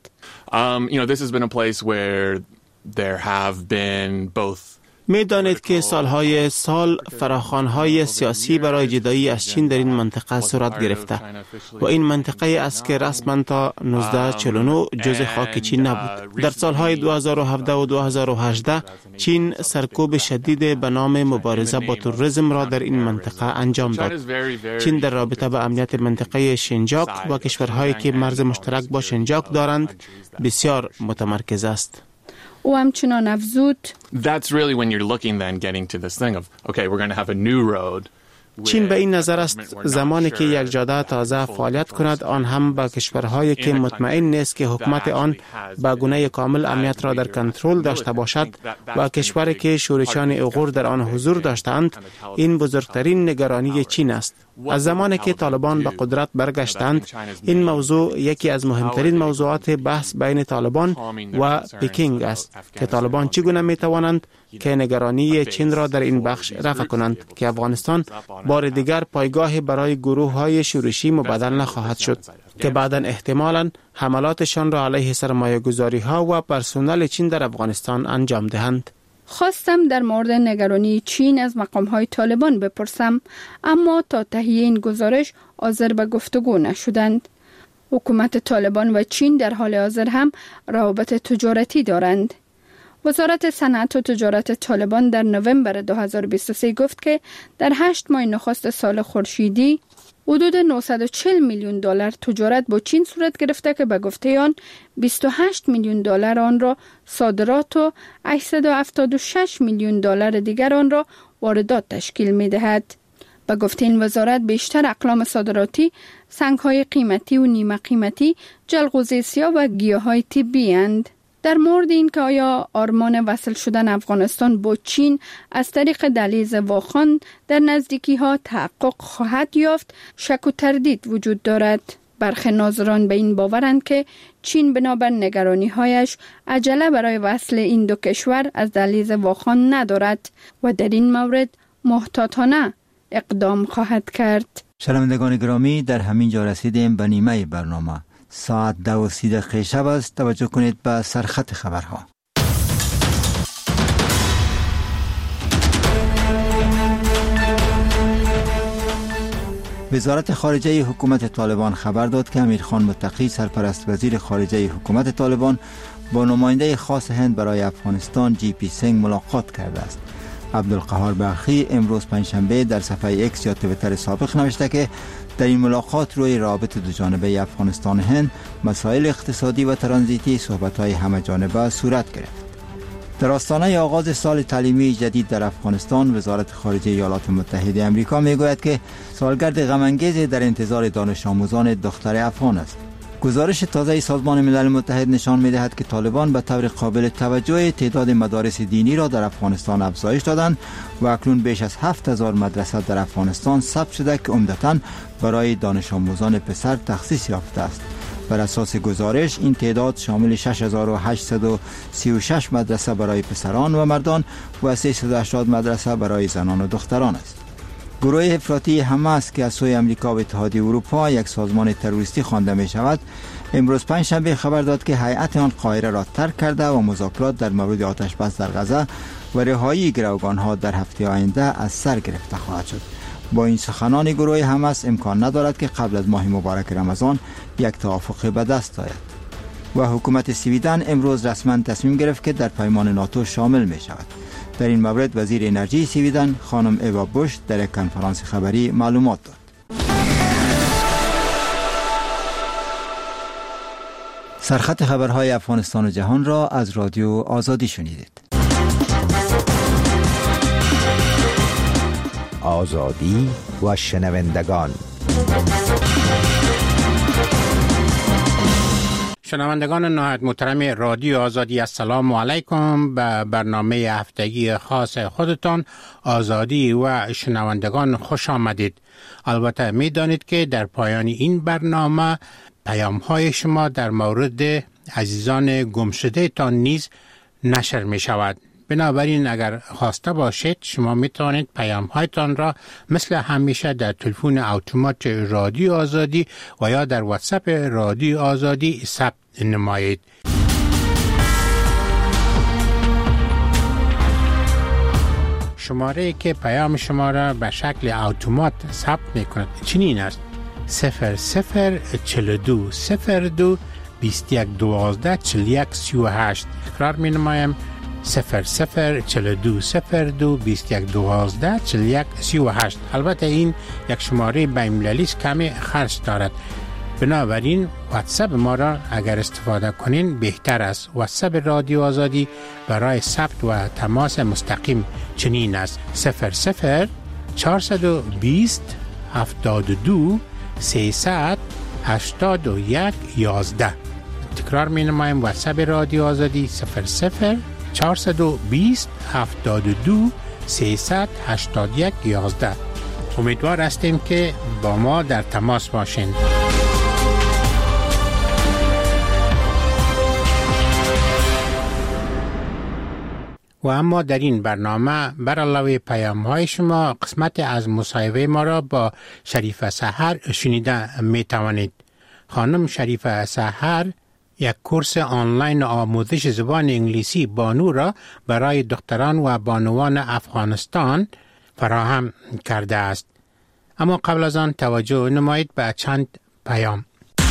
this has been a place where there have been both می دانید که سالهای سال فراخوان‌های سیاسی برای جدایی از چین در این منطقه صورت گرفته و این منطقه است که رسما تا 1949 جزء خاک چین نبود. در سالهای 2017 و 2018 چین سرکوب شدید به نام مبارزه با تروریسم را در این منطقه انجام داد. چین در رابطه با امنیت منطقه شینجاک و کشورهایی که مرز مشترک با شینجاک دارند بسیار متمرکز است. او همچنان افزود That's really when you're looking then getting to this thing of okay we're going to have a new road. چین به این نظر است زمانی که یک جاده تازه فعالیت کند، آن هم با کشورهایی که مطمئن نیست که حکومت آن به گونه کامل امنیت را در کنترل داشته باشد و کشوری که شورشیان ایغور در آن حضور داشتند، این بزرگترین نگرانی چین است. از زمانی که طالبان به قدرت برگشتند، این موضوع یکی از مهمترین موضوعات بحث بین طالبان و پیکینگ است که طالبان چگونه می توانند که نگرانی چین را در این بخش رفع کنند که افغانستان بار دیگر پایگاه برای گروه‌های شورشی مبادل نخواهد شد. که بعداً احتمالاً حملاتشان را علیه سرمایه‌گذاری ها و پرسنل چین در افغانستان انجام دهند. خواستم در مورد نگرانی چین از مقام‌های طالبان بپرسم، اما تا تهیه این گزارش حاضر به گفتگو نشدند. حکومت طالبان و چین در حال حاضر هم روابط تجارتی دارند. وزارت صنعت و تجارت طالبان در نوامبر 2023 گفت که در 8 ماه نخست سال خورشیدی حدود 940 میلیون دلار تجارت با چین صورت گرفته که به گفته آن 28 میلیون دلار آن را صادرات و 876 میلیون دلار دیگر آن را واردات تشکیل می دهد. به گفته این وزارت بیشتر اقلام صادراتی سنگ‌های قیمتی و نیمه قیمتی، جلغوزه سیاه و گیاهای طبی اند. در مورد این که آیا آرمان وصل شدن افغانستان با چین از طریق دهلیز واخان در نزدیکی ها تحقق خواهد یافت، شک و تردید وجود دارد. برخی ناظران به این باورند که چین بنابر نگرانی هایش عجله برای وصل این دو کشور از دهلیز واخان ندارد و در این مورد محتاطانه اقدام خواهد کرد. شنوندگان گرامی، در همین جا رسیدیم به نیمه برنامه. ساعت 2:30 شب است. توجه کنید به سرخط خبرها. وزارت خارجه حکومت طالبان خبر داد که امیرخان متقی سرپرست وزیر خارجه حکومت طالبان با نماینده خاص هند برای افغانستان GP سینگ ملاقات کرده است. عبدالقهار بلخی امروز پنجشنبه در صفحه ایکس یا توییتر سابق نوشته که در این ملاقات روی روابط دوجانبه افغانستان و هند، مسائل اقتصادی و ترانزیتی صحبت‌های همه‌جانبه صورت گرفت. در آستانه آغاز سال تعلیمی جدید در افغانستان، وزارت خارجه ایالات متحده آمریکا میگوید که سالگرد غم‌انگیز در انتظار دانش آموزان دختر افغان است. گزارش تازه سازمان ملل متحد نشان می‌دهد که طالبان به طور قابل توجه تعداد مدارس دینی را در افغانستان افزایش دادند و اکنون بیش از 7000 مدرسه در افغانستان ثبت شده که عمدتاً برای دانش آموزان پسر تخصیص یافته است. بر اساس گزارش این تعداد شامل 6836 مدرسه برای پسران و مردان و 380 مدرسه برای زنان و دختران است. گروه افراطی حماس که از سوی آمریکا و اتحادیه اروپا یک سازمان تروریستی خوانده می شود، امروز پنجشنبه خبر داد که هیئت آن قاهره را ترک کرده و مذاکرات در مورد آتش بس در غزه و رهایی گروگانها در هفته آینده از سر گرفته خواهد شد. با این سخنان گروه حماس امکان ندارد که قبل از ماه مبارک رمضان یک توافق به دست آید. و حکومت سویدن امروز رسما تصمیم گرفت که در پیمان ناتو شامل می شود. در این مورد وزیر انرژی سویدن خانم ایوا بوش در یک کنفرانس خبری معلومات داد. سرخط خبرهای افغانستان و جهان را از رادیو آزادی شنیدید. آزادی و شنوندگان. شنوندگان نهایت محترم رادیو آزادی، السلام علیکم. به برنامه هفتگی خاص خودتان آزادی و شنوندگان خوش آمدید. البته می دانید که در پایان این برنامه پیام های شما در مورد عزیزان گمشده تان نیز نشر می شود. بنابراین اگر خواسته باشید شما می توانید پیام هایتان را مثل همیشه در تلفن اتومات رادیو آزادی و یا در واتساپ رادیو آزادی ثبت نمایید. شماره که پیام شما را به شکل اتومات ثبت می کند چنین است: 0042 02 21 12 41 38. تکرار می نمایم: 0042 02 21 12 41 38. البته این یک شماره بین‌المللی است، کمی خرج دارد. بنابراین واتساپ ما را اگر استفاده کنین بهتر است. واتساپ رادیو آزادی برای ثبت و تماس مستقیم چنین است: 00 420 72 300 81 11. تکرار می نمایم: واتساپ رادیو آزادی 00 420 72 300 81 11. امیدوار هستیم که با ما در تماس باشین. و اما در این برنامه بر علاوه پیام‌های شما قسمت از مصاحبه ما را با شریف سحر شنیده می توانید. خانم شریفه سحر یک کورس آنلاین آموزش زبان انگلیسی بانو را برای دختران و بانوان افغانستان فراهم کرده است. اما قبل از آن توجه نمایید به چند پیام.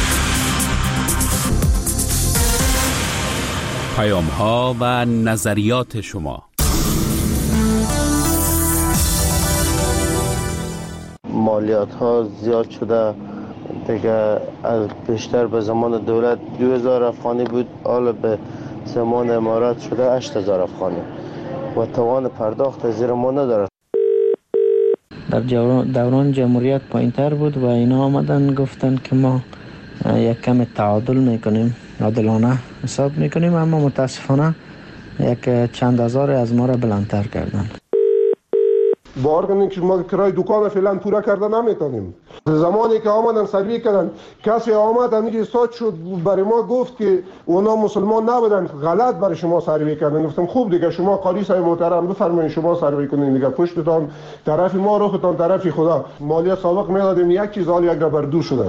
پیام ها و نظریات شما. مالیات ها زیاد شده دیگه، از بیشتر به زمان دولت 2000 افغانی بود، حالا به زمان امارات شده 8000 افغانی و توان پرداخت زیر ما نداره. در دوران جمهوریت پایین‌تر بود و اینا آمدن گفتن که ما یک کم تعادل میکنیم، عادلانه حساب میکنیم، اما متاسفانه یک چند هزار از ما را بلندتر کردن. باور کنید که ما کرای دکان فعلا پورا کرده نمیتونیم. زمانی که آمدن سروی کردن، کسی آمد همیشه استاد شد برای ما گفت که اونا مسلمان نبودن، غلط برای شما سروی کردن. گفتم خوب دیگه شما قاری صاحب محترم بفرمایید شما سروی کنین دیگه، پشتتان طرف ما روختان طرف خدا. مالیات سابق میدادیم یک چیز، حال یک بر دو شده.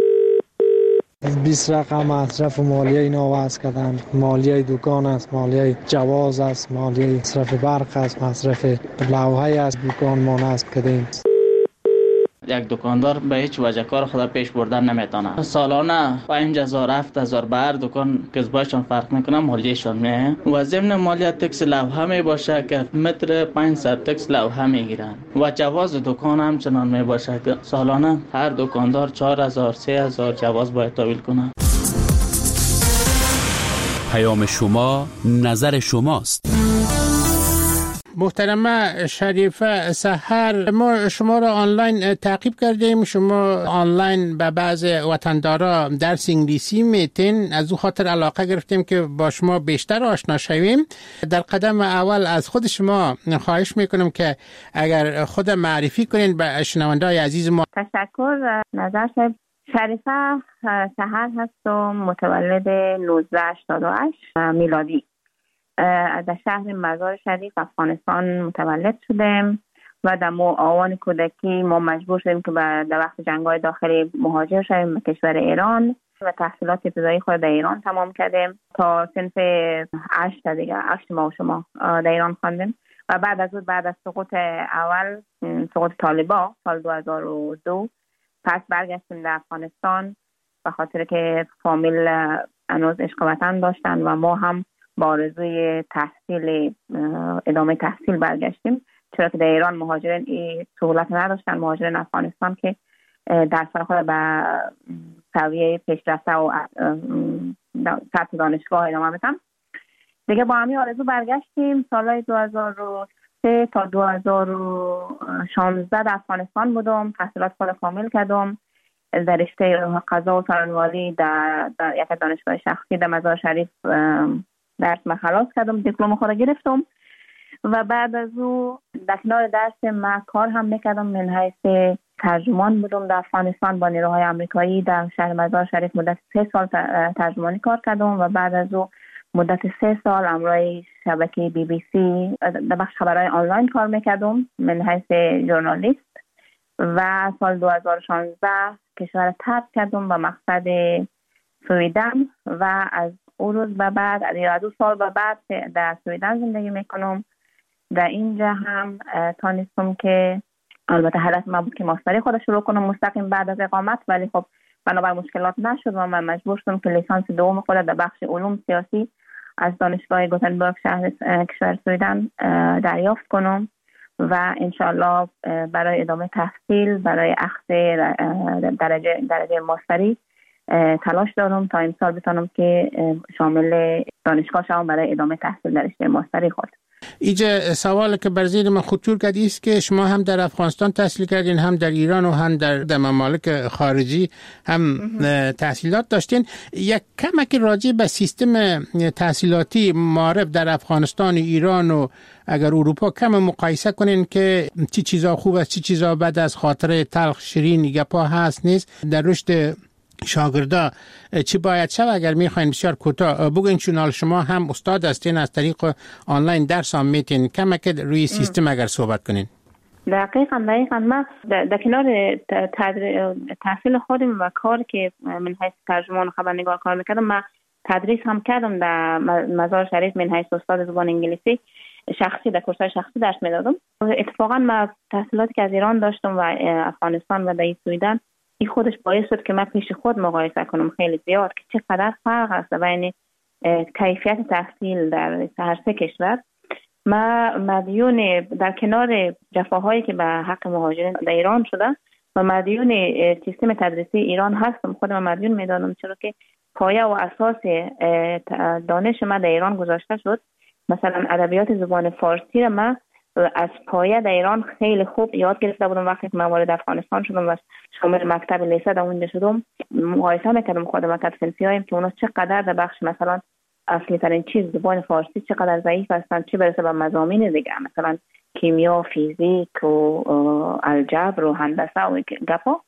20 رقم مصرف مالیه اینا وضع کردن، مالیه دکان است، مالیه جواز است، مالیه مصرف برق است، مصرف لوحه است، دکان ما نصب کردیم. یک دکاندار به هیچ وجه کار خود پیش بردن نمیتونه. سالانه 5000 7000 بر دکان کسبایشان فرق میکنه، مالیهشان میه و ضمن مالیه تکس لوحه می باشه که متر 500 تکس لوحه میگیرن و جواز دکان هم چنان می باشه که سالانه هر دکاندار 4000 3000 جواز باید تحویل کنه. پیام شما نظر شماست. محترمه شریفه سحر، ما شما را آنلاین تعقیب کردیم، شما آنلاین به بعض وطندارا درس انگلیسی میتین، از او خاطر علاقه گرفتیم که با شما بیشتر آشنا شویم. در قدم اول از خود شما خواهش میکنم که اگر خود معرفی کنین به شنونده‌های عزیز ما. تشکر. نظر شریفه سحر هستم، متولد 1988 میلادی. در شهر مزار شریف افغانستان متولد شدیم و در آوان کودکی ما مجبور شدیم که در وقت جنگ‌های داخلی مهاجر شدیم به کشور ایران و تحصیلات ابتدایی خود در ایران تمام کردیم تا صنف 8 دیگه 8 ماه شما در ایران خواندیم و بعد از سقوط اول، سقوط طالبان سال 2002 پس برگشتیم در افغانستان به خاطر که فامیل هنوز عشق وطن داشتن و ما هم با آرزوی تحصیل ادامه تحصیل برگشتیم، چرا که در ایران مهاجرین این سهولت نداشتن، مهاجرین افغانستان که درس خود به سویه پیشرفته و سطح دانشگاه ادامه بدن. دیگه با همین آرزو برگشتیم. سالهای 2003 تا 2016 در افغانستان بودم، تحصیلات خود کامل کردم در رشته قضا و سرانواری در یک دانشگاه شخصی در مزار شریف درس ما خلاص کردم، دیپلم خود گرفتم و بعد از او در کنار درس ما کار هم میکردم. من حیث ترجمان بودم در افغانستان با نیروهای آمریکایی در شهر مزار شریف مدت 3 سال ترجمانی کار کردم و بعد از او مدت 3 سال همراه شبکه BBC در بخش خبرهای آنلاین کار میکردم من حیث ژورنالیست و سال 2016 کشور ترک کردم به مقصد سویدن و از اون روز به بعد از 2 سال به بعد در سویدن زندگی میکنم. در اینجا هم تانستم که البته هدف من بود که ماستری خود شروع کنم مستقیم بعد از اقامت، ولی خب بنابر مشکلات نشد و من مجبور شدم که لیسانس دوم خود در بخش علوم سیاسی از دانشگاه گوتنبرگ شهر کشور سویدن دریافت کنم و انشالله برای ادامه تحصیل برای اخذ درجه ماستری تلاش دارم تا امسال بتونم که شامل دانشگاه شوم برای ادامه تحصیل در رشته ماستری خود. اینجا سوال که بر ذهن من خطور کرد است که شما هم در افغانستان تحصیل کردین، هم در ایران و هم در ممالک خارجی هم تحصیلات داشتین. یک کمک راجع به سیستم تحصیلاتی معارف در افغانستان، ایران و اگر اروپا کم مقایسه کنین که چی چیزا خوب است، چی چیزا بد است، خاطره تلخ شیرین گپا هست نیست در رشد شاگردا چی باید شد؟ اگر میخواین بسیار کوتاه بگوین، چون شما هم استاد هستین از طریق آنلاین درس هم میتین، کمک روی سیستم اگر صحبت کنین. دقیقاً ما در کنار تحصیل خودم و کار که من حیث ترجمان خبرنگار کار میکردم، من تدریس هم کردم در مزار شریف من حیث استاد زبان انگلیسی شخصی، در کورس‌های شخصی درس میدادم. اتفاقاً من تحصیلاتی که از ایران داشتم و افغانستان و در سویدن، این خودش باعث شد که من پیش خود مقایسه کنم خیلی زیاد که چقدر فرق است بین کیفیت تحصیل در هر سه کشور. ما مدیون در کنار جفاهایی که به حق مهاجرین در ایران شده و مدیون سیستم تدریسی ایران هستم، خودم مدیون میدانم، چرا که پایه و اساس دانش ما در ایران گذاشته شد. مثلا ادبیات زبان فارسی را من از پایه در ایران خیلی خوب یاد گرفته بودم. وقتی که من وارد افغانستان شدم و شامل مکتب لیسه در اونجا شدم، مقایسه میکردم خودم و صنفی‌هایم که اونا چقدر در بخش مثلا اصلی ترین چیز زبان فارسی چقدر ضعیف هستند، چه برسه به مضامین دیگه مثلا کیمیا، فیزیک و الجبر و هندسه و گپا.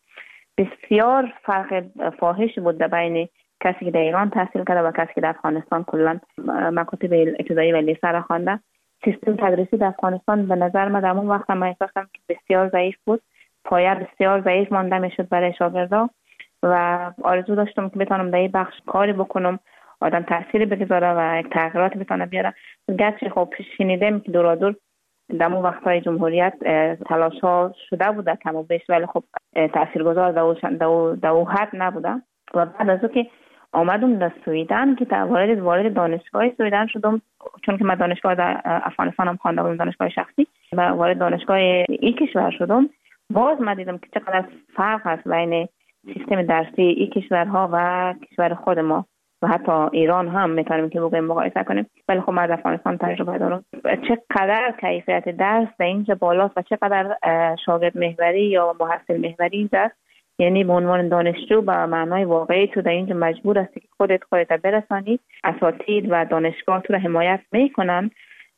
بسیار فرق فاحش بود بین کسی که در ایران تحصیل کرده و کسی که در افغانستان کلا مکاتب ابتدایی و لیسه را خوانده. سیستم تدریسی در افغانستان به نظر من در اون وقت من احساس کردم که بسیار ضعیف بود، پایه بسیار ضعیف مانده میشد برای شاگردان و آرزو داشتم که بتونم در این بخش کاری بکنم، آدم تأثیری بگذاره و یک تغییرات بتونه بیاره. گرچه خب شنیدم که دورادور در اون وقت‌های جمهوریت تلاش‌ها شده بوده کم و بیش، ولی خب تاثیرگذار در او حد نبوده. و بعد از اون که آمدم در سویدن که وارد دانشگاه سویدن شدم، چون که من دانشگاه در افغانستان هم خوانده بودم، دانشگاه شخصی، و وارد دانشگاه این کشور شدم، باز من دیدم که چقدر فرق هست بین سیستم درسی این کشورها و کشور خود ما و حتی ایران هم میتونیم که بگویم مقایسه کنیم. ولی خب من در افغانستان تجربه دارم چقدر کیفیت درس در اینجا بالاست و چقدر شاگرد محوری یا محصل محوری اینجاست. یعنی به عنوان دانشجو به معنای واقعی تو در اینجا مجبور هستی که خودت برسانی، اساتید و دانشگاه تو را حمایت میکنن،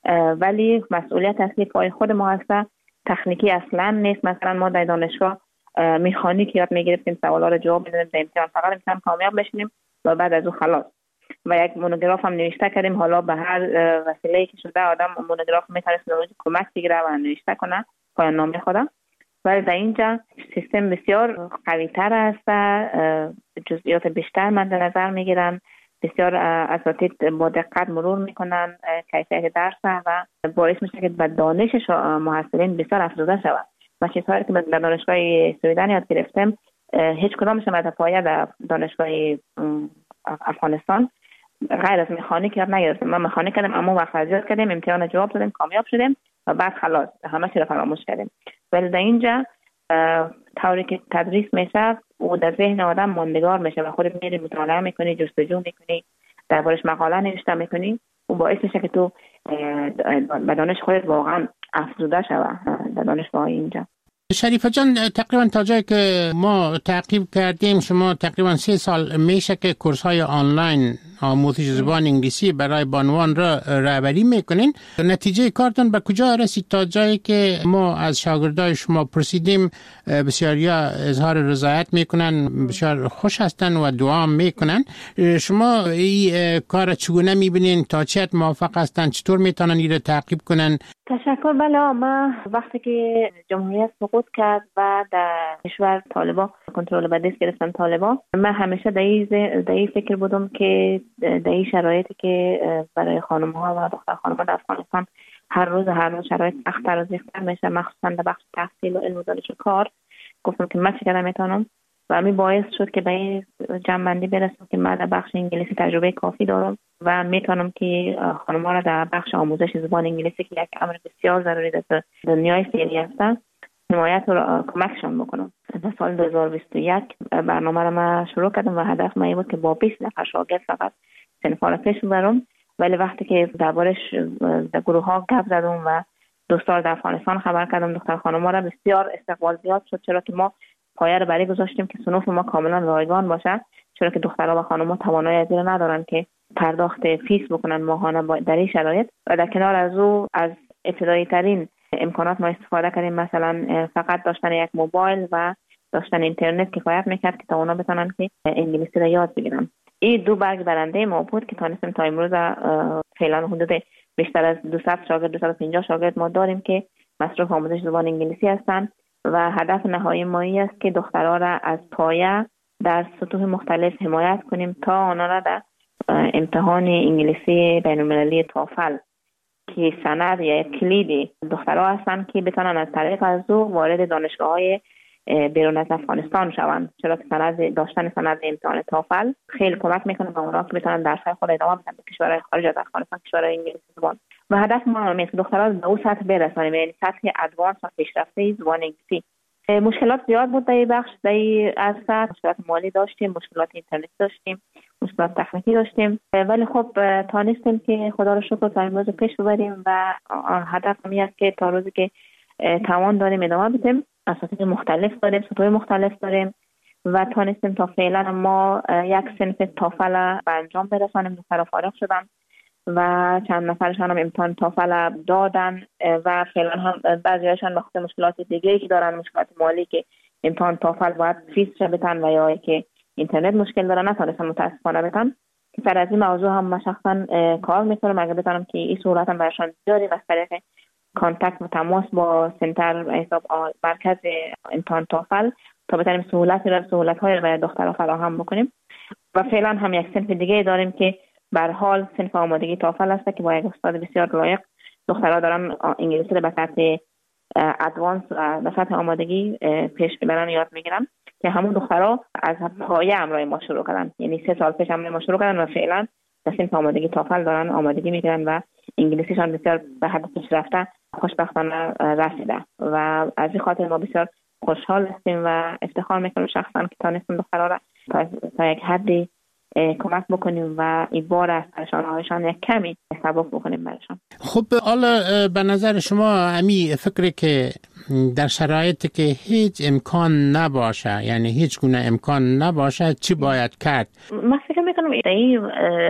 ولی مسئولیت اصلی پای خود ما هست. تکنیکی اصلا نیست. مثلا ما در دانشگاه مکانیک یاد میگرفتیم، سوالا رو جواب میدادیم، در امتحان فقط امتحان کامیاب بشیم و بعد از اون خلاص. و یک مونوگراف هم نوشته کردیم. حالا به هر وسیله‌ای که شده آدم مونوگراف میتونه کمک بگیره و نوشته کنه پایان نامه خودم. ولی در اینجا سیستم بسیار قوی تر است، جزئیات بیشتر من در نظر میگیرن، بسیار اساتید با دقت مرور میکنن کیفیت درس و باعث میشه که به دانش محصلین بسیار افزوده شود. و چیزهایی که در دانشگاه سویدن یاد گرفتم هیچ کدامش از پایه در دانشگاه افغانستان غیر از مکانیک یاد نگرفتم. من مکانیک کردم، اما وقت ازیاد کردیم، امتحان جواب دادیم، کامیاب شدیم و بعد خلاص همه چی رو فراموش کردیم. ولی در اینجا طوری که تدریس میشه و در ذهن آدم ماندگار میشه و خودت میری مطالعه میکنی، جستجو میکنی، دربارش مقاله نوشته میکنی و باعث میشه که تو به دانش خودت واقعا افزوده شوی در دانشگاه اینجا. شریفه جان، تقریبا تا جایی که ما تعقیب کردیم شما تقریبا 3 سال میشه که کورس های آنلاین آموزش زبان انگلیسی برای بانوان را رهبری میکنین. نتیجه کارتون به کجا رسید تا جایی که ما از شاگردای شما پرسیدیم بسیاریا اظهار رضایت میکنن، بسیار خوش هستن و دعا میکنن. شما این کار چگونه میبینین؟ تا چه حد موافق هستن؟ چطور میتونن این را تعقیب کنن؟ تشکر. بله، ما وقتی که جمهوریت سقوط کرد و در کشور طالبان کنترل به دست گرفتن طالبان، من همیشه در این فکر بودم که در این شرایطی که برای خانم‌ها و دختر خانم‌ها در افغانستان هر روز شرایط سخت‌تر و سخت‌تر میشه، مخصوصا در بخش تحصیل و علم و دانش و کار، گفتم که من چقدر میتونم و همین باعث شد که به این جنبندی برسم که من در بخش انگلیسی تجربه کافی دارم و میتونم که خانم‌ها را در بخش آموزش زبان انگلیسی که یک امر بسیار ضروری در دنیای فعلی است حمایت و کمکشان بکنم. در سال 2021 برنامه را من شروع کردم و هدف من بود که با 20 نفر شاگرد فقط صنف‌ها را پیش ببرم. ولی وقتی که دربارش در گروه‌ها گپ زدم و دوستان در افغانستان خبر کردم، دختر خانم‌ها را بسیار استقبال زیاد شد، چرا که ما پایه را برای گذاشتیم که صنوف ما کاملا رایگان باشه، چرا که دخترها و خانم‌ها توانایی از این ندارن که پرداخت فیس بکنن ماهانه در این شرایط. و در کنار از او از ابتدایی ترین امکانات ما استفاده کردیم، مثلا فقط داشتن یک موبایل و داشتن اینترنت کفایت میکرد که تا اونا بتونن که انگلیسی را یاد بگیرن. این 2 برگ برنده ما بود که تونستیم تا امروز فعلا حدود بیشتر از 200 شاگرد 250 شاگرد ما داریم که مصروف آموزش زبان انگلیسی هستند و هدف نهایی ما است که دخترها را از پایه در سطوح مختلف حمایت کنیم تا آنها را در امتحان انگلیسی بین‌المللی توفل که سند یا کلید دخترها هستند که بتوانند از طریق از او وارد دانشگاه‌های بیرون از افغانستان شوند، چرا که داشتن سند امتحان توفل خیلی کمک میکنه به اونها که بتونن درس‌های خود ادامه بدن به کشورهای خارج از افغانستان، کشورهای انگلیسی زبان. و هدف ما اینه که دخترها به اون سطح برسانیم، یعنی سطح ادوانس و پیشرفته زبان انگلیسی. مشکلات زیاد بود در این بخش، در این عرصه مشکلات مالی داشتیم، مشکلات اینترنت داشتیم، مشکلات تکنیکی داشتیم، ولی خب تانستیم که خدا رو شکر تا امروز پیش ببریم و هدف همین است که تا روزی که توان داریم ادامه بدیم. اساتید مختلف داریم، سطوح مختلف داریم و تانستیم تا فعلا ما یک صنف توفل به انجام برسانیم. دخترها فارغ شدن و چند نفرشان هم امتحان توفل دادن و فعلا هم بعضی‌هاشون وقت مشکلات دیگه‌ای که دارن، مشکلات مالی که امتحان توفل باید فیس بدن و یا که اینترنت مشکل دارن نتونستن متاسفانه بدن. سر از این موضوع هم من شخصا کار میکنم اگه بتونم که این سهولت هم براشون بیاریم از طریق کانتکت و تماس با سنتر حساب مرکز امتحان توفل تا بتونیم سهولت‌های رو برای دخترها فراهم بکنیم. و فعلا هم یک صنف دیگه داریم که به هر حال صنف آمادگی توفل است که با یک استاد بسیار لایق دخترها دارن انگلیسی رو به سطح ادوانس به سطح آمادگی پیش ببرن یاد میگیرن که همون دخترها از پایه همراه ما شروع کردن، یعنی 3 سال پیش همراه ما شروع کردن و فعلا به صنف آمادگی توفل دارن آمادگی میگیرن و انگلیسیشان بسیار به حد پیشرفته خوشبختانه رسیده و از این خاطر ما بسیار خوشحال هستیم و افتخار میکنم شخصا که تانستیم دخترها را تا یک حدی کمک بکنیم و این بار از پرشانهایشان یک کمی سبک بکنیم برشان. خب حالا به نظر شما همی فکری که در شرایطی که هیچ امکان نباشه، یعنی هیچ گونه امکان نباشه، چی باید کرد؟ من فکر میکنم در این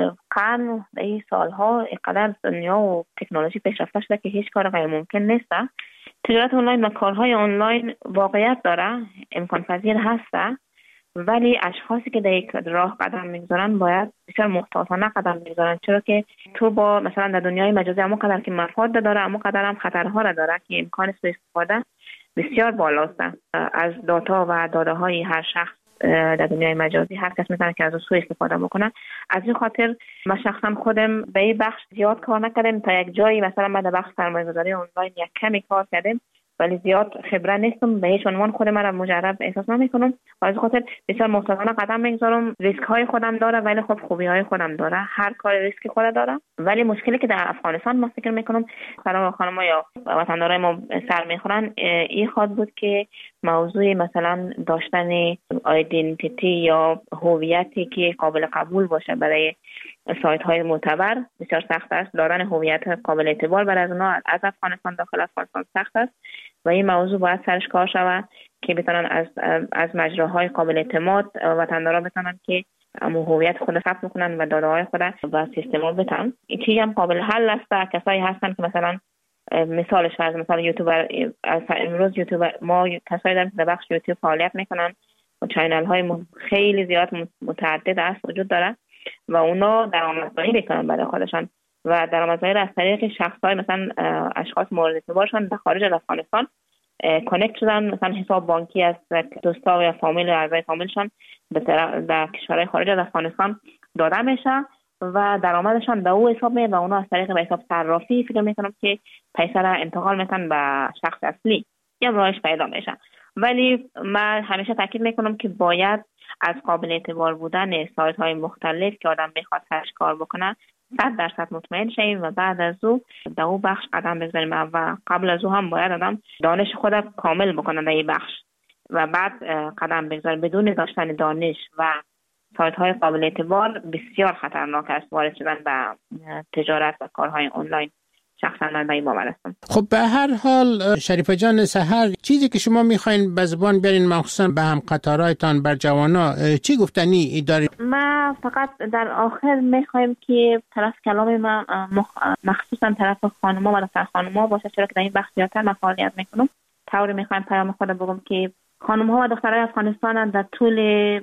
قرن، در این سالها اینقدر دنیا و تکنولوژی پیشرفته شده که هیچ کار غیر ممکن نیست. تجارت آنلاین و کارهای آنلاین واقعیت داره، امکان پذیر هسته، ولی اشخاصی که در یک راه قدم میگذارن باید بسیار محتاطانه قدم میگذارن، چرا که تو با مثلا در دنیای مجازی اما قدر که مفاد داره اما قدر هم خطرها را داره که امکان سوء استفاده بسیار بالاست از داتا و داده های هر شخص در دنیای مجازی. هر کس میتونه که از سوء استفاده بکنه. از این خاطر من شخصا خودم به این بخش زیاد کار نکردم، تا یک جایی مثلا من در بخش سرمایه‌گذاری آنلاین یک کمی کار کردم ولی زیاد خبره نیستم، به هیچ عنوان خودم را مجرب احساس نمی‌کنم. از خاطر بسیار محتاطانه قدم می‌گذارم. ریسک های خودم داره ولی خب خوبی های خودم داره، هر کار ریسک خود داره. ولی مشکلی که در افغانستان ما فکر می‌کنم خانم‌ها یا وطندارای ما سر می‌خورن این خود بود که موضوع مثلا داشتن آیدنتیتی یا هویتی که قابل قبول باشه برای سایت های معتبر بسیار سخت است. دادن هویت قابل اعتبار برای اونها از افغانستان داخل افغانستان سخت است و این موضوع باید سرش کار شود که بتونن از مجراهای قابل اعتماد وطندارا بتونن که هویت خود ثبت کنن و داده های خود و سیستما بتن. این چیزی هم قابل حل است. کسایی هستن که مثلا مثالش فرض مثلا یوتیوبر، امروز یوتیوبر ما کسایی داریم که در بخش یوتیوب فعالیت میکنن و چینل های خیلی زیاد متعدد است وجود داره و اونا درآمدزایی میکنن برای خودشان و درآمدزایی از طریق شخصای مثلا اشخاص مورد اعتبارشان در خارج از افغانستان کانکت شدن، مثلا حساب بانکی از دوستا یا فامیل و اعضای فامیلشان در کشورهای خارج از افغانستان داده میشه و درآمدشان در او حساب میاد و اونا از طریق به حساب صرافی فکر میکنم که پیسه را انتقال میکنن به شخص اصلی یا راهش پیدا میشه. ولی من همیشه تاکید میکنم که باید از قابل اعتبار بودن سایت های مختلف که آدم بخواد سرش کار بکنه 100% مطمئن شیم و بعد از او در او بخش قدم بزنیم و قبل از او هم باید آدم دانش خود کامل بکنه در این بخش و بعد قدم بگذاره. بدون داشتن دانش و سایت های قابل اعتبار بسیار خطرناک است وارد شدن به تجارت و کارهای آنلاین. شخصا من به این باور هستم. خب به هر حال شریفه جان سحر، چیزی که شما میخواین به زبان بیارین مخصوصا به هم قطارایتان بر جوانا چی گفتنی دارید؟ ما فقط در آخر میخوایم که طرف کلام ما مخصوصا طرف خانم‌ها و دختر خانم‌ها باشه، چرا که در این بخش زیادتر من فعالیت میکنم. طوری میخوایم پیام خود بگم که خانم‌ها و دخترای افغانستان در طول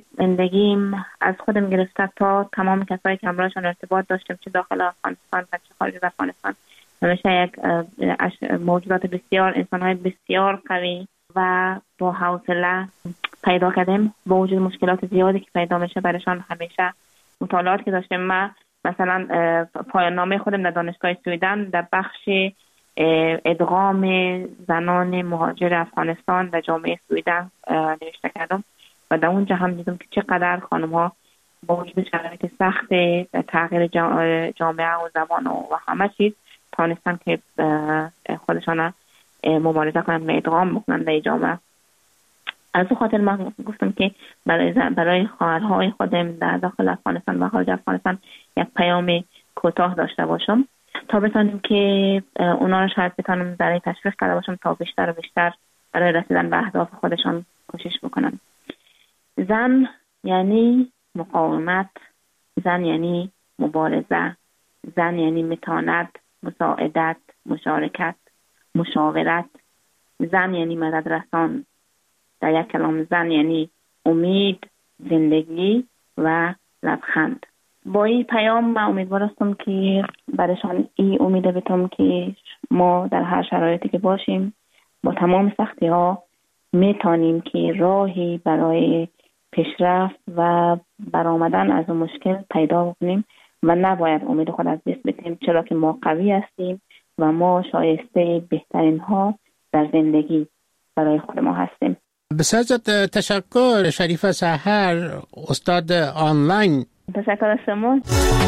زندگیم از خودم گرفته تا تمام کسایی که همراهشان ارتباط داشتم چه داخل افغانستان و چه خارج از افغانستان همیشه یک موجودات بسیار، انسان‌های بسیار قوی و با حوصله پیدا کردیم. با وجود مشکلات زیادی که پیدا میشه برایشان، همیشه مطالعات که داشتیم، ما مثلا پایان نامه خودم در دانشگاه سویدن در بخش ادغام زنان مهاجر افغانستان در جامعه سویدن نوشته کردم و در اونجا هم دیدم که چقدر خانم ها با وجود شرایط سخت تغییر جامعه و زبان و همه چیز تانستن که خودشان مبارزه کنند و ادغام بکنند در جامعه. از او خاطر من گفتم که برای خواهرهای خودم در داخل افغانستان و خارج افغانستان یک پیام کوتاه داشته باشم تا بتانیم که اونا را شاید بتانم برای تشویق کرده باشم تا بیشتر و بیشتر برای رسیدن به اهداف خودشان کوشش بکنن. زن یعنی مقاومت، زن یعنی مبارزه، زن یعنی متانت، مساعدت، مشارکت، مشاورت، زن یعنی مدد رسان. در یک کلام زن یعنی امید، زندگی و لبخند. با این پیام من امیدوار هستم که برایشان این امید بتم که ما در هر شرایطی که باشیم با تمام سختی ها میتونیم که راهی برای پیشرفت و برآمدن از مشکل پیدا کنیم و نباید امید خود از دست بدیم، چرا که ما قوی هستیم و ما شایسته بهترین ها در زندگی برای خود ما هستیم. بسیار تشکر شریفه سحر، استاد آنلاین. تشکر از شما.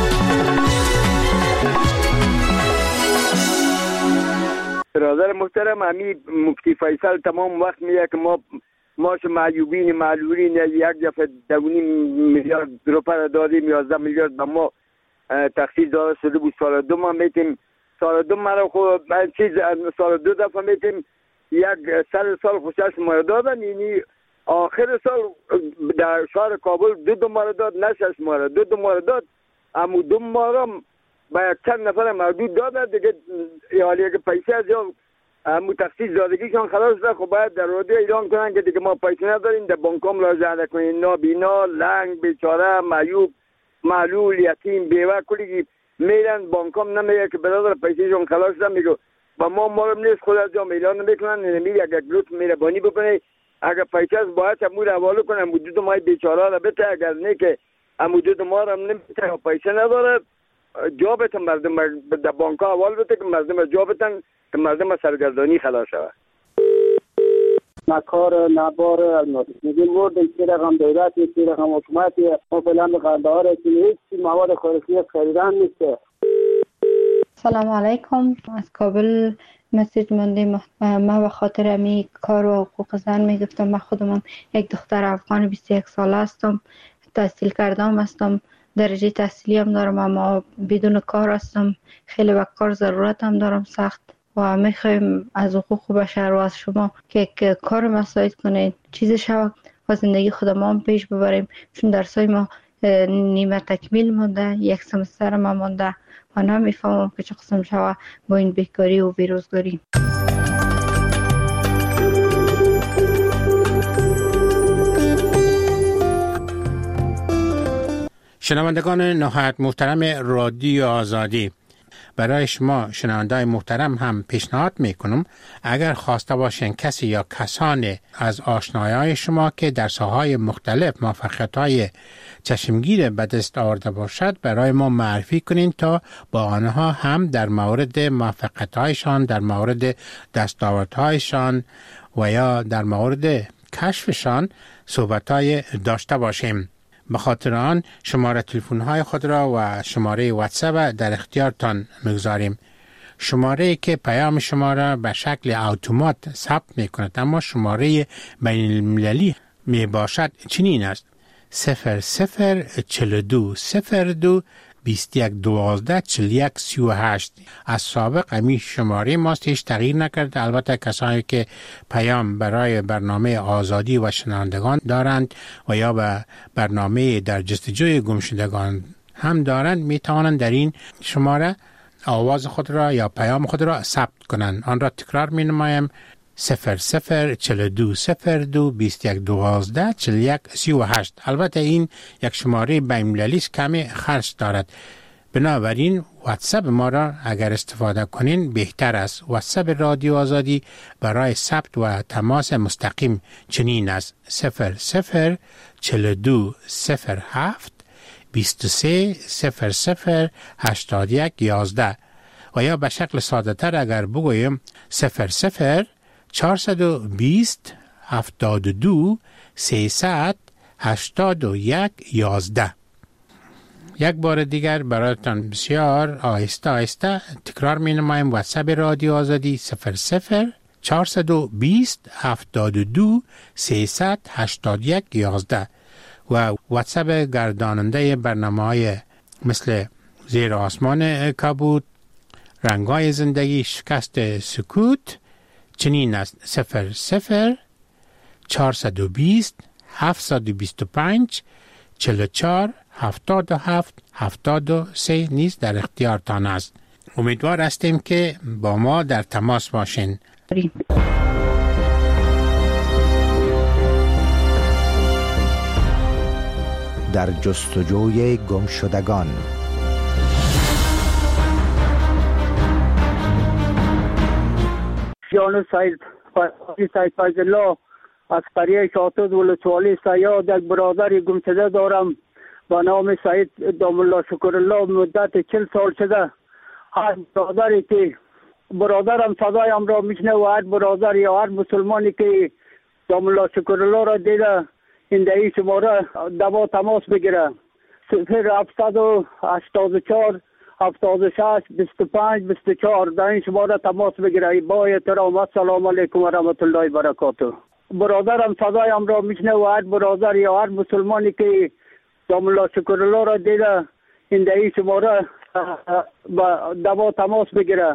برادر محترم، امی مفتی فیصل تمام وقت میگه که ما معیوبین معلولین یک دفعه 2.5 میلیارد روپیه دادیم، 11 میلیارد به ما تخصیص داده شده بود. سال دو ما میتیم، سال دو مرا خود سال 2 دفعه میتیم 100 سال خوشش ما دادن. یعنی آخر سال در شهر کابل 2 ماه داد، نه 6 ماه، 2 ماه داد. اما 2 ماه با یک چند نفر محدود دادن دیگه. حالی که پیسه از یا تخصیص دادگیشان خلاص شده، خب باید در رادیو اعلام کنن که دیگه ما پیسه نداریم، در بانکام مراجعه نکنین. نابینا، لنگ، بیچاره، معیوب، معلول، یتیم، بیوه کلی میرن بانکام نمیگه که برادر پیسهشون خلاص شده. میگه با ما معلوم نیست، خود از جام اعلان نمیکنن. نمیگه اگر گروت مهربانی بکنه اگر پیسه از باید امور حواله کنه، مدت ما بیچاره را بته، اگر نه که مدت ما را نمیته پیسه نداره جا بتن مردم در بانک ها حوال بده که مردم جا بتن که مردم سرگردانی خلاص شود. نکار نبار الماسی میگیم مردم که رقم دولتی، که رقم حکومتی ما فلان بخنده ها رسیم هیچ مواد خارجی خریدن نیسته. سلام علیکم، از کابل مسیج موندیم. من به خاطر امی کار و حقوق زن میگفتم. من خودم یک دختر افغان 21 ساله هستم، تحصیل کردم هستم، درجه تحصیلی هم دارم، اما بدون کار هستم. خیلی به کار ضرورت هم دارم سخت و میخوایم از حقوق بشر و از شما که کار مساعد کنید، چیز شود و زندگی خودمان پیش ببریم، چون درسای ما نیمه تکمیل مونده، یک سمستر ما مونده و نمیفهمم که چه قسم شود با این بیکاری و بیروزگاری. شنوندگان نهایت محترم رادیو آزادی، برای شما شنوندای محترم هم پیشنهاد میکنم اگر خواسته باشین کسی یا کسان از آشنایان شما که در ساحه‌های مختلف موفقیت‌های چشمگیر به دست آورده باشد برای ما معرفی کنین تا با آنها هم در مورد موفقیت‌هایشان، در مورد دستاوردهایشان و یا در مورد کشفشان صحبت‌های داشته باشیم. به خاطر آن شماره تلفن‌های خود را و شماره واتساپ در اختیارتان می‌گذاریم. شماره که پیام شما را به شکل اتومات ثبت می‌کند، اما شماره بین المللی می باشد چنین است: 004202 2112 41 38. از سابق امی شماره ماست، هیچ تغییر نکرده. البته کسانی که پیام برای برنامه آزادی و شنوندگان دارند و یا به برنامه در جستجوی گمشدگان هم دارند می توانند در این شماره آواز خود را یا پیام خود را ثبت کنند. آن را تکرار می نمایم: 004202 2112 41 38. البته این یک شماره بین‌المللی است، کمی خرج دارد. بنابراین واتساپ ما را اگر استفاده کنین بهتر است. واتساپ رادیو آزادی برای ثبت و تماس مستقیم چنین است: 00 42 07 23 00 81 11 و یا به شکل ساده تر اگر بگویم 00 420 72 300 81 11. یک بار دیگر برایتان بسیار آهسته آهسته تکرار می نمایم: واتساپ رادیو آزادی 00 420 72 300 81 11 و واتساپ گرداننده برنامه‌های مثل زیر آسمان کبود، رنگ‌های زندگی، شکست سکوت چنین است: 00 420 725 44 77 73 نیز در اختیارتان است. امیدوار هستیم که با ما در تماس باشین. در جستجوی گمشدگان. جان سید فیض الله از قریه شاطد ولسوالی سیاد یک برادر گمشده دارم با نام سید دام الله شکر الله. مدت 40 سال شده هر برادری که برادرم صدایم را میشنه و هر برادر یا هر مسلمانی که دام الله شکر الله را دیده این دهی شماره دوا تماس بگیره: 0784 76 25 24 در این شماره تماس بگیره. با احترام السلام علیکم و رحمت الله و برکاته. برادرم صدایم را میشنه و هر برادر یا هر مسلمانی که دام الله شکر الله را دیده این دهی شماره دوا تماس بگیره: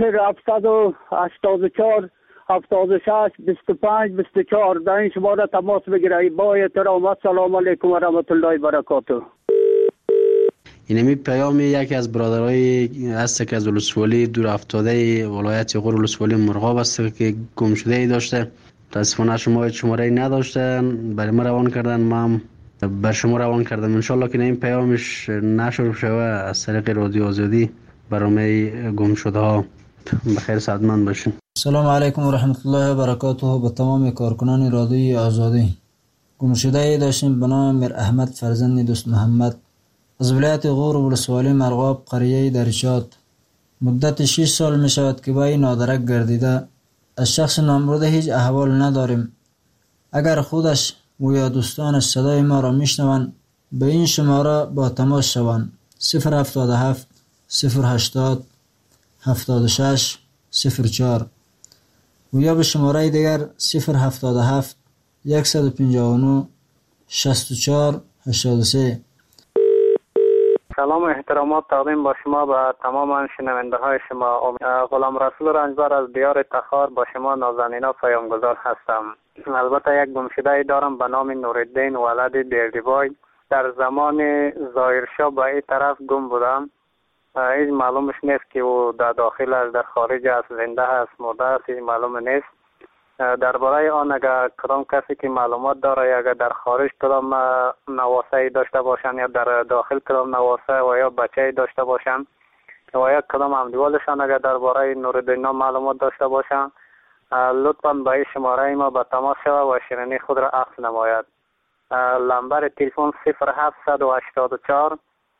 0784 76 25 24 در این شماره تماس بگیره. با احترام السلام علیکم و رحمت الله و برکاته. اینمی پیام یکی از برادرای هست که از ولسوالی دور افتاده ولایت غور ولسوالی مرغاب است که گم شده ای داشته. متاسفانه شماره نداشته، برای ما روان کردن، ما هم بر شما روان کردم. انشالله که این پیامش نشر شوه از طریق رادیو آزادی برای گم شده ها. بخیر سعادتمند باشین. سلام علیکم و رحمت الله و برکاته. به تمام کارکنان رادیو آزادی. گم شده ای داشتیم به نام میر احمد فرزند دوست محمد از ولایت غور ولسوالی مرغاب قریه درشات. مدت 6 سال می شود که با این نادرک گردیده. از شخص نامبرده هیچ احوال نداریم. اگر خودش و یا دوستانش صدای ما را میشنوند به این شماره با تماس شوند: 077 080 76 04 و یا به شماره دیگر 077 159 64 83. سلام و احترامات تقدیم با شما به تمام شنونده های شما. غلام رسول رنجبر از دیار تخار با شما نازنینا پیامگذار هستم. البته یک گمشده دارم به نام نورالدین ولد دیردیبای. در زمان ظاهرشاه به این طرف گم بودم. هیچ معلومش نیست که او در داخل است، در خارج است، زنده است، مرده است، هیچ معلوم نیست. درباره آن اگر کدام کسی که معلومات داره، اگر در خارج کدام نواسه داشته باشن یا در داخل کدام نواسه و یا بچه داشته باشن و یا کدام همدیوالشان اگر درباره نورالدین معلومات داشته باشن، لطفاً به این شماره ما به تماس شود و شیرینی خود را عکس نماید. نمبر تلفن 0784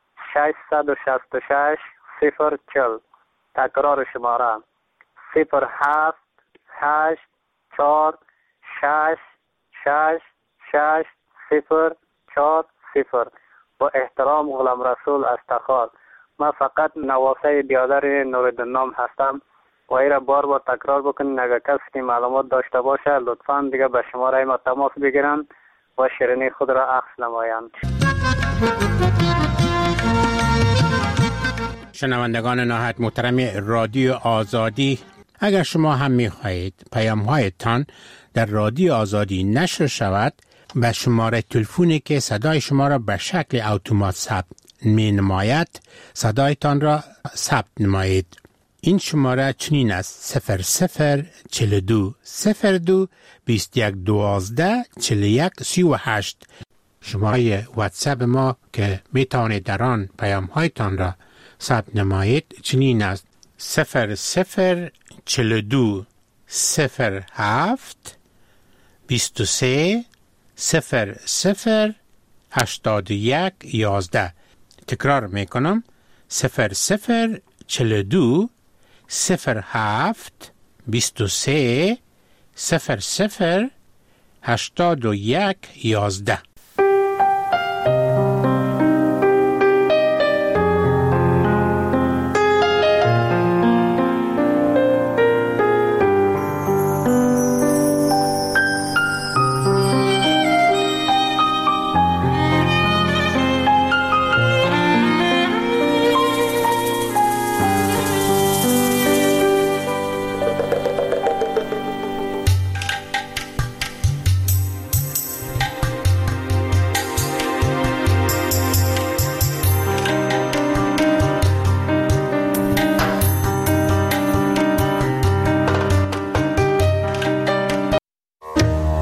666 040. تکرار شماره 078 4 6 6 6 0 4 0. با احترام غلام رسول از تخار. من فقط نواسه بیادر نورالدین هستم و ای را بار تکرار بکنین. اگر کسی که معلومات داشته باشه لطفاً دیگه به شماره ما تماس بگیرن و شیرینی خود را عکس نمایند. شنوندگان نهایت محترم رادیو آزادی، اگر شما هم می‌خواهید پیام‌هایتان در رادیو آزادی نشر شود، به شماره تلفنی که صدای شما را به شکل اتومات ثبت می‌نماید صدایتان را ثبت نمایید. این شماره چنین است: 00 42 02 21 12 41 38. شماره واتساپ ما که میتوانید در آن پیام‌هایتان را ثبت نمایید چنین است: 0042 07 23 00 81 11. تکرار میکنم: 0042 07 23 00 81 11.